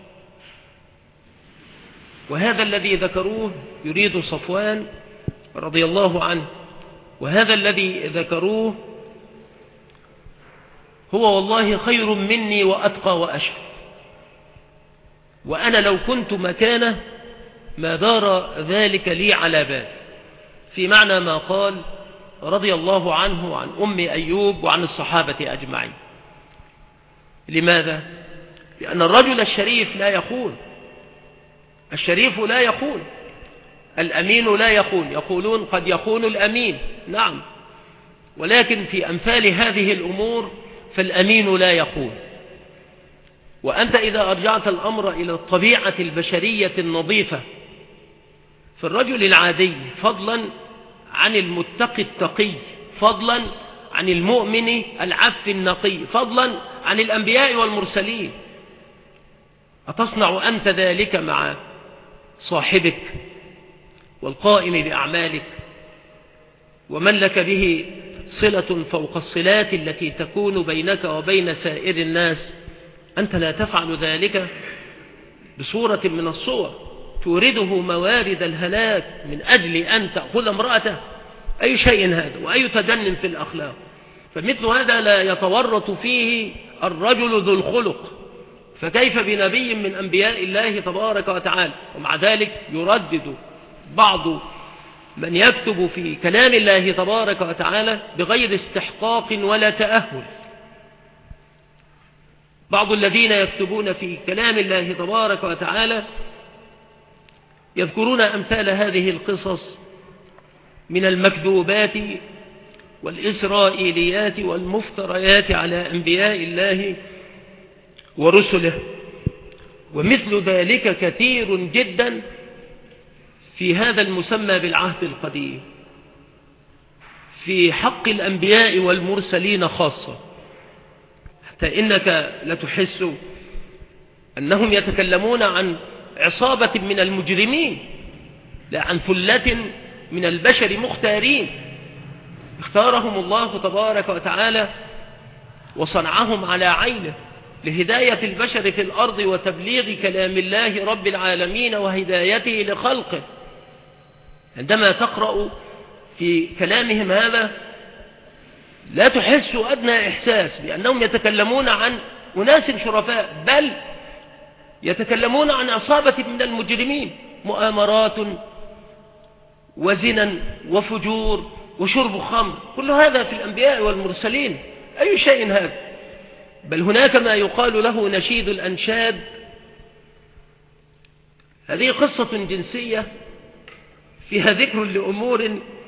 وهذا الذي ذكروه يريد صفوان رضي الله عنه، وهذا الذي ذكروه هو والله خير مني وأتقى وأشرف، وأنا لو كنت مكانه ما دار ذلك لي على بال، في معنى ما قال رضي الله عنه وعن أم أيوب وعن الصحابة أجمعين. لماذا؟ لأن الرجل الشريف لا يخون، الشريف لا يخون، الأمين لا يخون. يقولون قد يخون الأمين، نعم، ولكن في أمثال هذه الأمور فالأمين لا يخون. وأنت إذا أرجعت الأمر إلى الطبيعة البشرية النظيفة في الرجل العادي، فضلا عن المتقي التقي، فضلا عن المؤمن العف النقي، فضلا عن الأنبياء والمرسلين، أتصنع أنت ذلك مع صاحبك والقائم بأعمالك ومن لك به صلة فوق الصلات التي تكون بينك وبين سائر الناس؟ أنت لا تفعل ذلك بصورة من الصور تورده موارد الهلاك من أجل أن تأخذ امرأته. أي شيء هذا، وأي تدن في الأخلاق. فمثل هذا لا يتورط فيه الرجل ذو الخلق، فكيف بنبي من أنبياء الله تبارك وتعالى؟ ومع ذلك يردد بعض من يكتب في كلام الله تبارك وتعالى بغير استحقاق ولا تأهل. بعض الذين يكتبون في كلام الله تبارك وتعالى يذكرون أمثال هذه القصص من المكذوبات والإسرائيليات والمفتريات على أنبياء الله ورسله، ومثل ذلك كثير جدا في هذا المسمى بالعهد القديم في حق الأنبياء والمرسلين خاصة، حتى إنك لتحس أنهم يتكلمون عن عصابة من المجرمين لا عن ثلة من البشر مختارين اختارهم الله تبارك وتعالى وصنعهم على عينه لهداية البشر في الأرض وتبليغ كلام الله رب العالمين وهدايته لخلقه. عندما تقرأ في كلامهم هذا لا تحس أدنى إحساس بأنهم يتكلمون عن أناس شرفاء، بل يتكلمون عن عصابة من المجرمين، مؤامرات وزنا وفجور وشرب خمر، كل هذا في الأنبياء والمرسلين. أي شيء هذا؟ بل هناك ما يقال له نشيد الأنشاد. هذه قصة جنسية فيها ذكر لأمور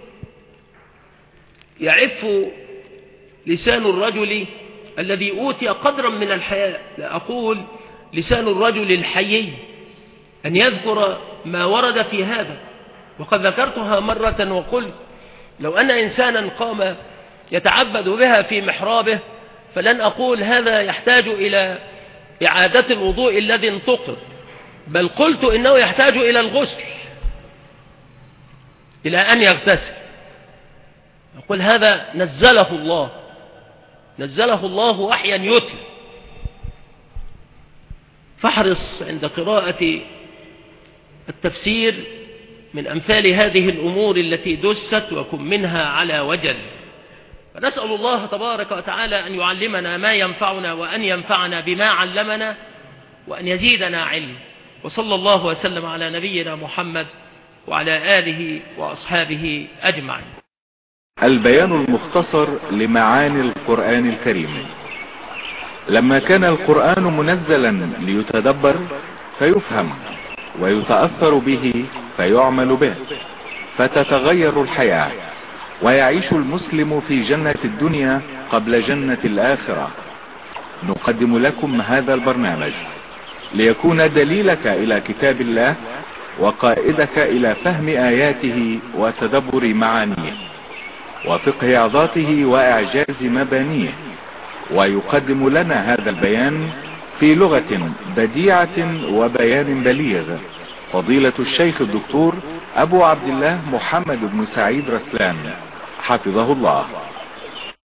يعف لسان الرجل الذي أوتي قدرا من الحياء، لا أقول لسان الرجل الحيي، أن يذكر ما ورد في هذا. وقد ذكرتها مرة وقلت لو أن إنسانا قام يتعبد بها في محرابه فلن أقول هذا يحتاج إلى إعادة الوضوء الذي انتقض، بل قلت إنه يحتاج إلى الغسل، إلى أن يغتسل. أقول هذا نزله الله، نزله الله وحيا يتلى. فاحرص عند قراءة التفسير من أمثال هذه الأمور التي دست وكن منها على وجل. فنسأل الله تبارك وتعالى أن يعلمنا ما ينفعنا وأن ينفعنا بما علمنا وأن يزيدنا علم. وصلى الله وسلم على نبينا محمد وعلى آله وأصحابه أجمعين. البيان المختصر لمعاني القرآن الكريم. لما كان القرآن منزلا ليتدبر فيفهم ويتأثر به فيعمل به فتتغير الحياة ويعيش المسلم في جنة الدنيا قبل جنة الآخرة، نقدم لكم هذا البرنامج ليكون دليلك إلى كتاب الله وقائدك إلى فهم آياته وتدبر معانيه وفقه عظاته وإعجاز مبانيه. ويقدم لنا هذا البيان في لغة بديعة وبيان بليغ فضيلة الشيخ الدكتور أبو عبد الله محمد بن سعيد رسلان حفظه الله.